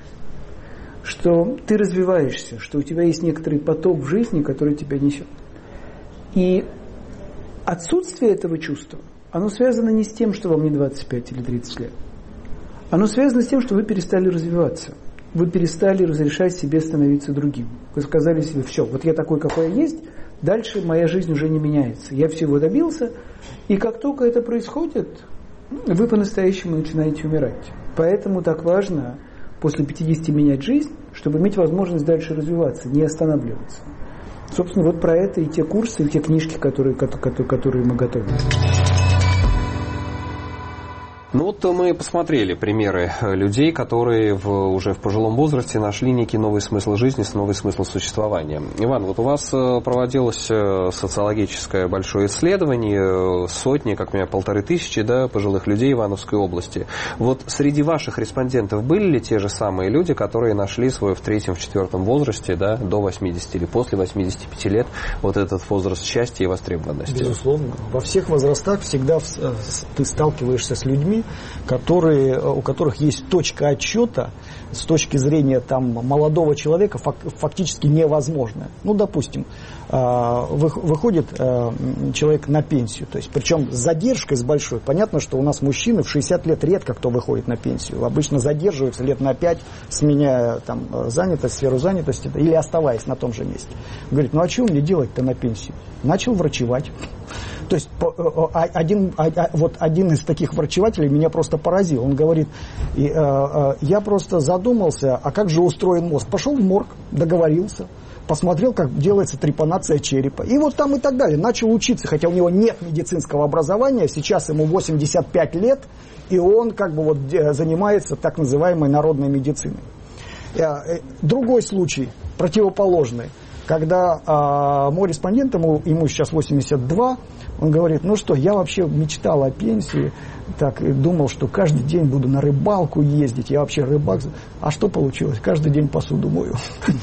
что ты развиваешься, что у тебя есть некоторый поток в жизни, который тебя несет. И отсутствие этого чувства, оно связано не с тем, что вам не двадцать пять или тридцать лет. Оно связано с тем, что вы перестали развиваться. Вы перестали разрешать себе становиться другим. Вы сказали себе, все, вот я такой, какой я есть, дальше моя жизнь уже не меняется. Я всего добился, и как только это происходит, вы по-настоящему начинаете умирать. Поэтому так важно после пятидесяти менять жизнь, чтобы иметь возможность дальше развиваться, не останавливаться. Собственно, вот про это и те курсы, и те книжки, которые, которые мы готовим. Ну вот вот мы посмотрели примеры людей, которые в, уже в пожилом возрасте нашли некий новый смысл жизни, новый смысл существования. Иван, вот у вас проводилось социологическое большое исследование, сотни, как меня, полторы тысячи, да, пожилых людей Ивановской области. Вот среди ваших респондентов были ли те же самые люди, которые нашли свой в третьем, в четвертом возрасте, да, до восьмидесяти или после восьмидесяти пяти лет, вот этот возраст счастья и востребованности? Безусловно. Во всех возрастах всегда ты сталкиваешься с людьми, которые, у которых есть точка отсчета с точки зрения там, молодого человека фактически невозможная. Ну, допустим, выходит человек на пенсию, то есть, причем с задержкой с большой. Понятно, что у нас мужчины в шестьдесят лет редко кто выходит на пенсию. Обычно задерживаются лет на пять, сменяя там, занятость, сферу занятости или оставаясь на том же месте. Говорит, ну а что мне делать-то на пенсию? Начал врачевать. То есть один, вот один из таких врачевателей меня просто поразил. Он говорит, я просто задумался, а как же устроен мозг? Пошел в морг, договорился, посмотрел, как делается трепанация черепа. И вот там и так далее. Начал учиться, хотя у него нет медицинского образования, сейчас ему восемьдесят пять лет, и он как бы вот занимается так называемой народной медициной. Другой случай, противоположный. Когда а, мой респондент, ему, ему сейчас восемьдесят два, он говорит, ну что, я вообще мечтал о пенсии, так, и думал, что каждый день буду на рыбалку ездить, я вообще рыбак. А что получилось? Каждый день посуду мою.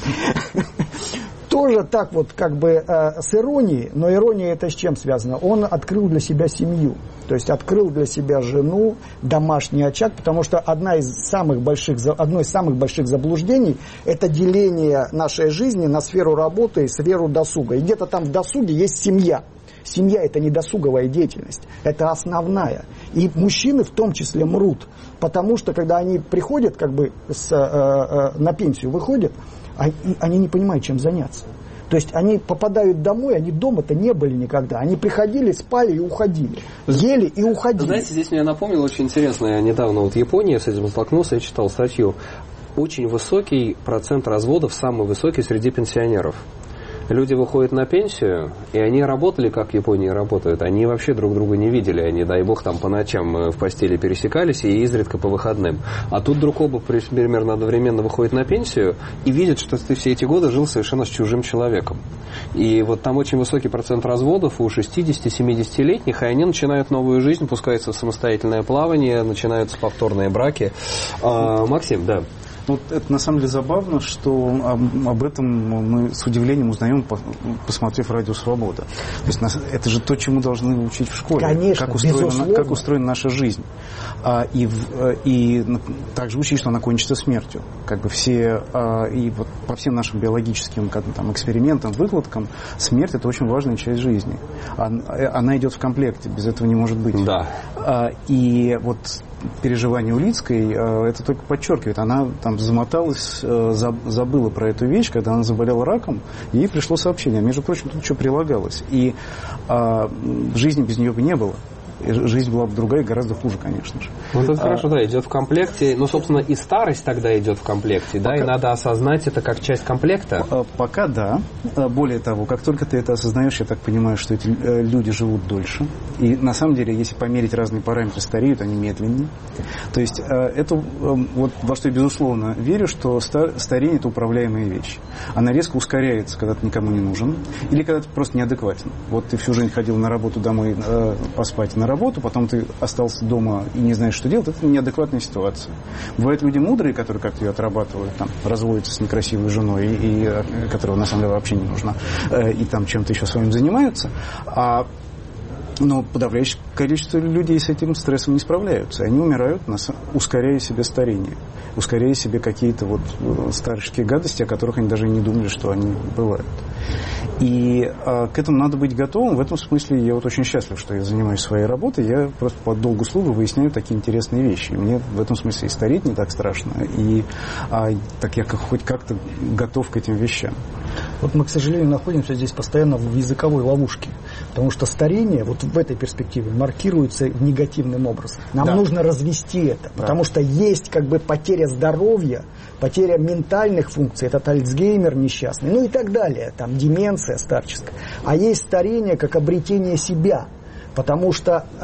Тоже так вот как бы э, с иронией, но ирония это с чем связано? Он открыл для себя семью, то есть открыл для себя жену, домашний очаг, потому что одна из самых больших, одно из самых больших заблуждений это деление нашей жизни на сферу работы и сферу досуга. И где-то там в досуге есть семья. Семья это не досуговая деятельность, это основная. И мужчины в том числе мрут, потому что когда они приходят как бы с, э, э, на пенсию, выходят, они не понимают, чем заняться. То есть они попадают домой, они дома-то не были никогда. Они приходили, спали и уходили. Ели и уходили. Знаете, здесь меня напомнило очень интересно. Я недавно вот в Японии с этим столкнулся, я читал статью. Очень высокий процент разводов, самый высокий среди пенсионеров. Люди выходят на пенсию, и они работали, как в Японии работают. Они вообще друг друга не видели. Они, дай бог, там по ночам в постели пересекались и изредка по выходным. А тут вдруг оба примерно одновременно выходят на пенсию и видят, что ты все эти годы жил совершенно с чужим человеком. И вот там очень высокий процент разводов у шестидесяти-семидесятилетних, и они начинают новую жизнь, пускаются в самостоятельное плавание, начинаются повторные браки. А, Максим, да. Вот это на самом деле забавно, что об этом мы с удивлением узнаем, посмотрев «Радио Свобода». То есть это же то, чему должны учить в школе. Конечно, как устроена, как устроена наша жизнь. И, и также учить, что она кончится смертью. Как бы все, и вот по всем нашим биологическим там, экспериментам, выкладкам, смерть – это очень важная часть жизни. Она идет в комплекте, без этого не может быть. Да. И вот переживание Улицкой это только подчеркивает. Она там замоталась, забыла про эту вещь, когда она заболела раком, ей пришло сообщение. Между прочим, тут что прилагалось. И а, жизни без нее бы не было. Жизнь была бы другая, гораздо хуже, конечно же. Вот это а, хорошо, да, идет в комплекте. Но, собственно, и старость тогда идет в комплекте, пока, да, и надо осознать это как часть комплекта. Пока да. Более того, как только ты это осознаешь, я так понимаю, что эти люди живут дольше. И на самом деле, если померить разные параметры, стареют они медленнее. То есть это вот во что я безусловно верю, что старение – это управляемая вещь. Она резко ускоряется, когда ты никому не нужен, или когда ты просто неадекватен. Вот ты всю жизнь ходил на работу, домой поспать, на работу, потом ты остался дома и не знаешь, что делать, это неадекватная ситуация. Бывают люди мудрые, которые как-то ее отрабатывают, там, разводятся с некрасивой женой, и, и, которая на самом деле вообще не нужна, и там чем-то еще своим занимаются, а но подавляющее количество людей с этим стрессом не справляются. Они умирают, ускоряя себе старение, ускоряя себе какие-то вот старческие гадости, о которых они даже не думали, что они бывают. И а, к этому надо быть готовым. В этом смысле я вот очень счастлив, что я занимаюсь своей работой. Я просто по долгу службы выясняю такие интересные вещи. И мне в этом смысле и стареть не так страшно. И а, так я как, хоть как-то готов к этим вещам. Вот мы, к сожалению, находимся здесь постоянно в языковой ловушке. Потому что старение вот в этой перспективе маркируется негативным образом. Нам да. нужно развести это. Да. Потому что есть как бы потеря здоровья, потеря ментальных функций. Это Альцгеймер несчастный. Ну и так далее. Там деменция старческая. А есть старение как обретение себя. Потому что э,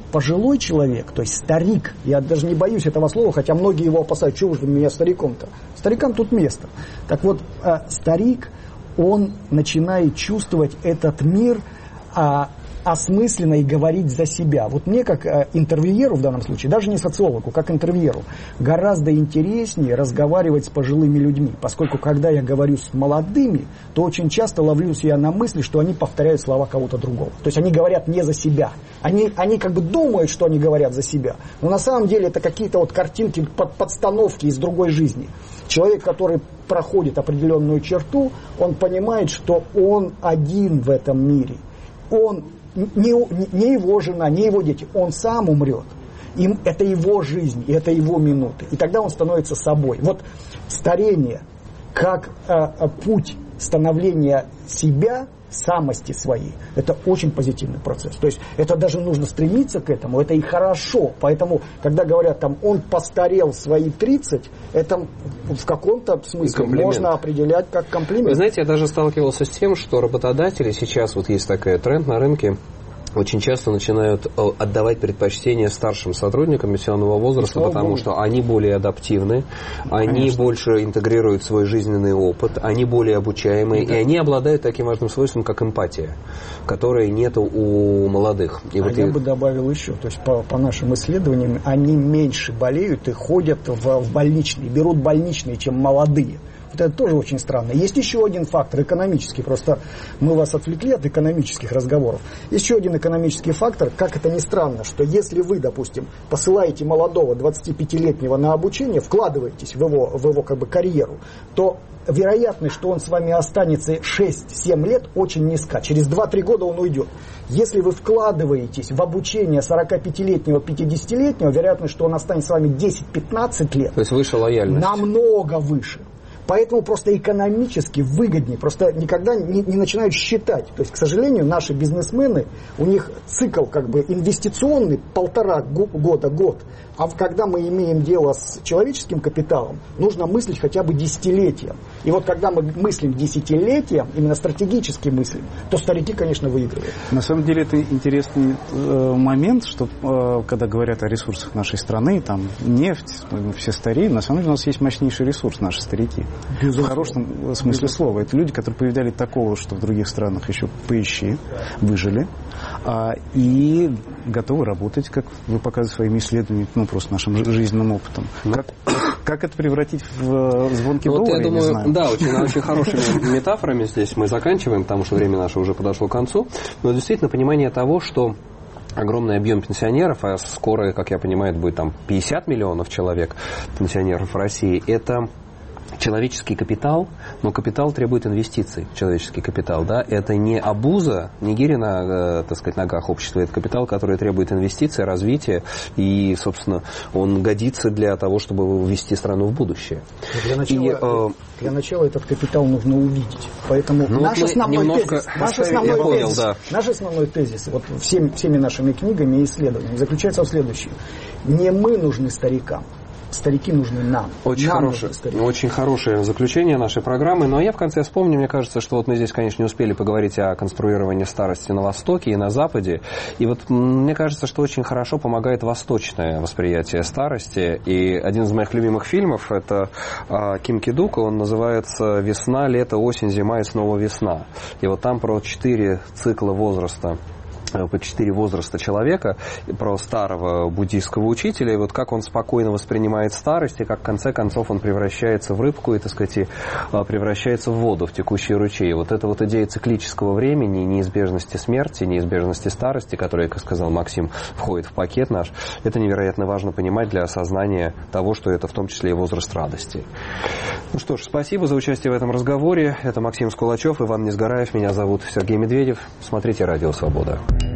пожилой человек, то есть старик, я даже не боюсь этого слова, хотя многие его опасаются, чего же меня стариком-то? Старикам тут место. Так вот, старик, он начинает чувствовать этот мир а, осмысленно и говорить за себя. Вот мне, как а, интервьюеру в данном случае, даже не социологу, как интервьюеру, гораздо интереснее разговаривать с пожилыми людьми, поскольку когда я говорю с молодыми, то очень часто ловлю себя на мысли, что они повторяют слова кого-то другого. То есть они говорят не за себя. Они, они как бы думают, что они говорят за себя. Но на самом деле это какие-то вот картинки, под, подстановки из другой жизни. Человек, который проходит определенную черту, он понимает, что он один в этом мире. Он, не, не его жена, не его дети, он сам умрет. Им, это его жизнь, и это его минуты. И тогда он становится собой. Вот старение как э, путь становления себя, самости своей, это очень позитивный процесс. То есть это даже нужно стремиться к этому, это и хорошо. Поэтому, когда говорят, там, он постарел в свои тридцать, это в каком-то смысле можно определять как комплимент. Вы знаете, я даже сталкивался с тем, что работодатели сейчас, вот есть такой тренд на рынке, очень часто начинают отдавать предпочтение старшим сотрудникам пенсионного возраста, потому что они более адаптивны, они Конечно. больше интегрируют свой жизненный опыт, они более обучаемые, да. и они обладают таким важным свойством, как эмпатия, которой нет у молодых. И а вот я и... бы добавил еще, то есть по, по нашим исследованиям, они меньше болеют и ходят в, в больничные, берут больничные, чем молодые. Вот это тоже очень странно. Есть еще один фактор экономический. Просто мы вас отвлекли от экономических разговоров. Еще один экономический фактор, как это ни странно, что если вы, допустим, посылаете молодого двадцатипятилетнего на обучение, вкладываетесь в его, в его как бы, карьеру, то вероятность, что он с вами останется шесть-семь лет, очень низка. Через два-три года он уйдет. Если вы вкладываетесь в обучение сорокапятилетнего, пятидесятилетнего, вероятность, что он останется с вами десять-пятнадцать лет, то есть выше лояльность. Намного выше. Поэтому просто экономически выгоднее, просто никогда не, не начинают считать. То есть, к сожалению, наши бизнесмены, у них цикл как бы инвестиционный полтора года, год. А когда мы имеем дело с человеческим капиталом, нужно мыслить хотя бы десятилетием. И вот когда мы мыслим десятилетием, именно стратегически мыслим, то старики, конечно, выигрывают. На самом деле это интересный э, момент, что э, когда говорят о ресурсах нашей страны, там нефть, все стареют, на самом деле у нас есть мощнейший ресурс, наши старики. Безусловно. В хорошем смысле слова. Это люди, которые повидали такого, что в других странах еще поищи, выжили, а, и готовы работать, как вы показываете своими исследованиями, ну, просто нашим жизненным опытом. Как, как это превратить в звонкий вот доллар, я, я думаю, не знаю. Да, очень, очень хорошими метафорами здесь мы заканчиваем, потому что время наше уже подошло к концу. Но действительно понимание того, что огромный объем пенсионеров, а скоро, как я понимаю, это будет там пятьдесят миллионов человек пенсионеров в России, это человеческий капитал, но капитал требует инвестиций, человеческий капитал, да, это не обуза, не гири на, так сказать, ногах общества, это капитал, который требует инвестиций, развития, и, собственно, он годится для того, чтобы ввести страну в будущее. Для начала, и, э, для начала этот капитал нужно увидеть, поэтому ну, наш, основной тезис, наш, основной тезис, понял, да. наш основной тезис, вот всеми, всеми нашими книгами и исследованиями заключается в следующем. Не мы нужны старикам, старики нужны нам. Очень, нам хорошее, очень хорошее заключение нашей программы. Но я в конце вспомню, мне кажется, что вот мы здесь, конечно, не успели поговорить о конструировании старости на Востоке и на Западе. И вот мне кажется, что очень хорошо помогает восточное восприятие старости. И один из моих любимых фильмов — это Ким Ки-дук. Он называется «Весна, лето, осень, зима и снова весна». И вот там про четыре цикла возраста. По четыре возраста человека, про старого буддийского учителя, и вот как он спокойно воспринимает старость, и как в конце концов он превращается в рыбку, и, так сказать, и превращается в воду, в текущий ручей. Вот эта вот идея циклического времени, неизбежности смерти, неизбежности старости, которая, как сказал Максим, входит в пакет наш, это невероятно важно понимать для осознания того, что это в том числе и возраст радости. Ну что ж, спасибо за участие в этом разговоре. Это Максим Скулачев, Иван Низгараев, меня зовут Сергей Медведев. Смотрите «Радио Свобода».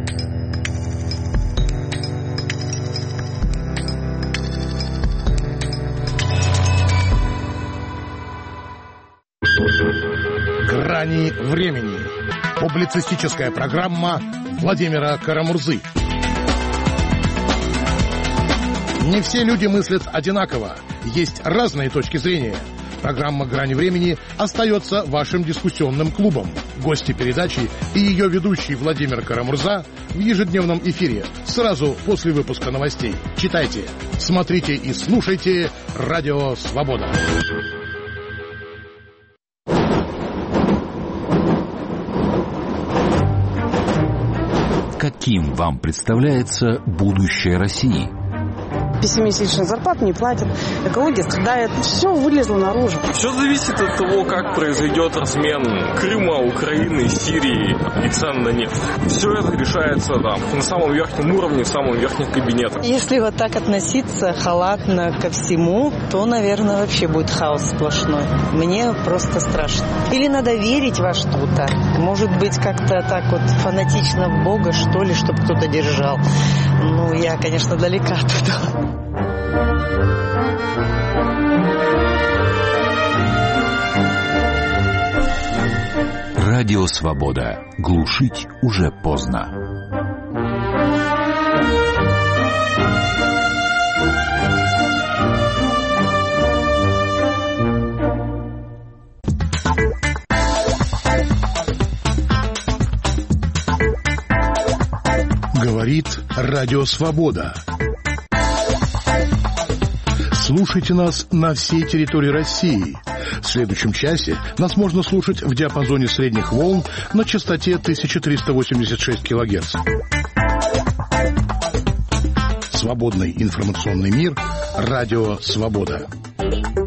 «Грани времени». Публицистическая программа Владимира Карамурзы. Не все люди мыслят одинаково. Есть разные точки зрения. Программа «Грани времени» остается вашим дискуссионным клубом. Гости передачи и ее ведущий Владимир Карамурза в ежедневном эфире сразу после выпуска новостей. Читайте, смотрите и слушайте «Радио Свобода». Каким вам представляется будущее России? Пятимесячную зарплату не платят, экология страдает, все вылезло наружу. Все зависит от того, как произойдет размен Крыма, Украины, Сирии и цен на нефть. Все это решается там, на самом верхнем уровне, в самом верхнем кабинете. Если вот так относиться халатно ко всему, то, наверное, вообще будет хаос сплошной. Мне просто страшно. Или надо верить во что-то. Может быть, как-то так вот фанатично в Бога, что ли, чтобы кто-то держал. Ну, я, конечно, далека оттуда. Радио Свобода. Глушить уже поздно. Говорит Радио Свобода. Слушайте нас на всей территории России. В следующем часе нас можно слушать в диапазоне средних волн на частоте тысяча триста восемьдесят шесть килогерц. Свободный информационный мир. Радио Свобода.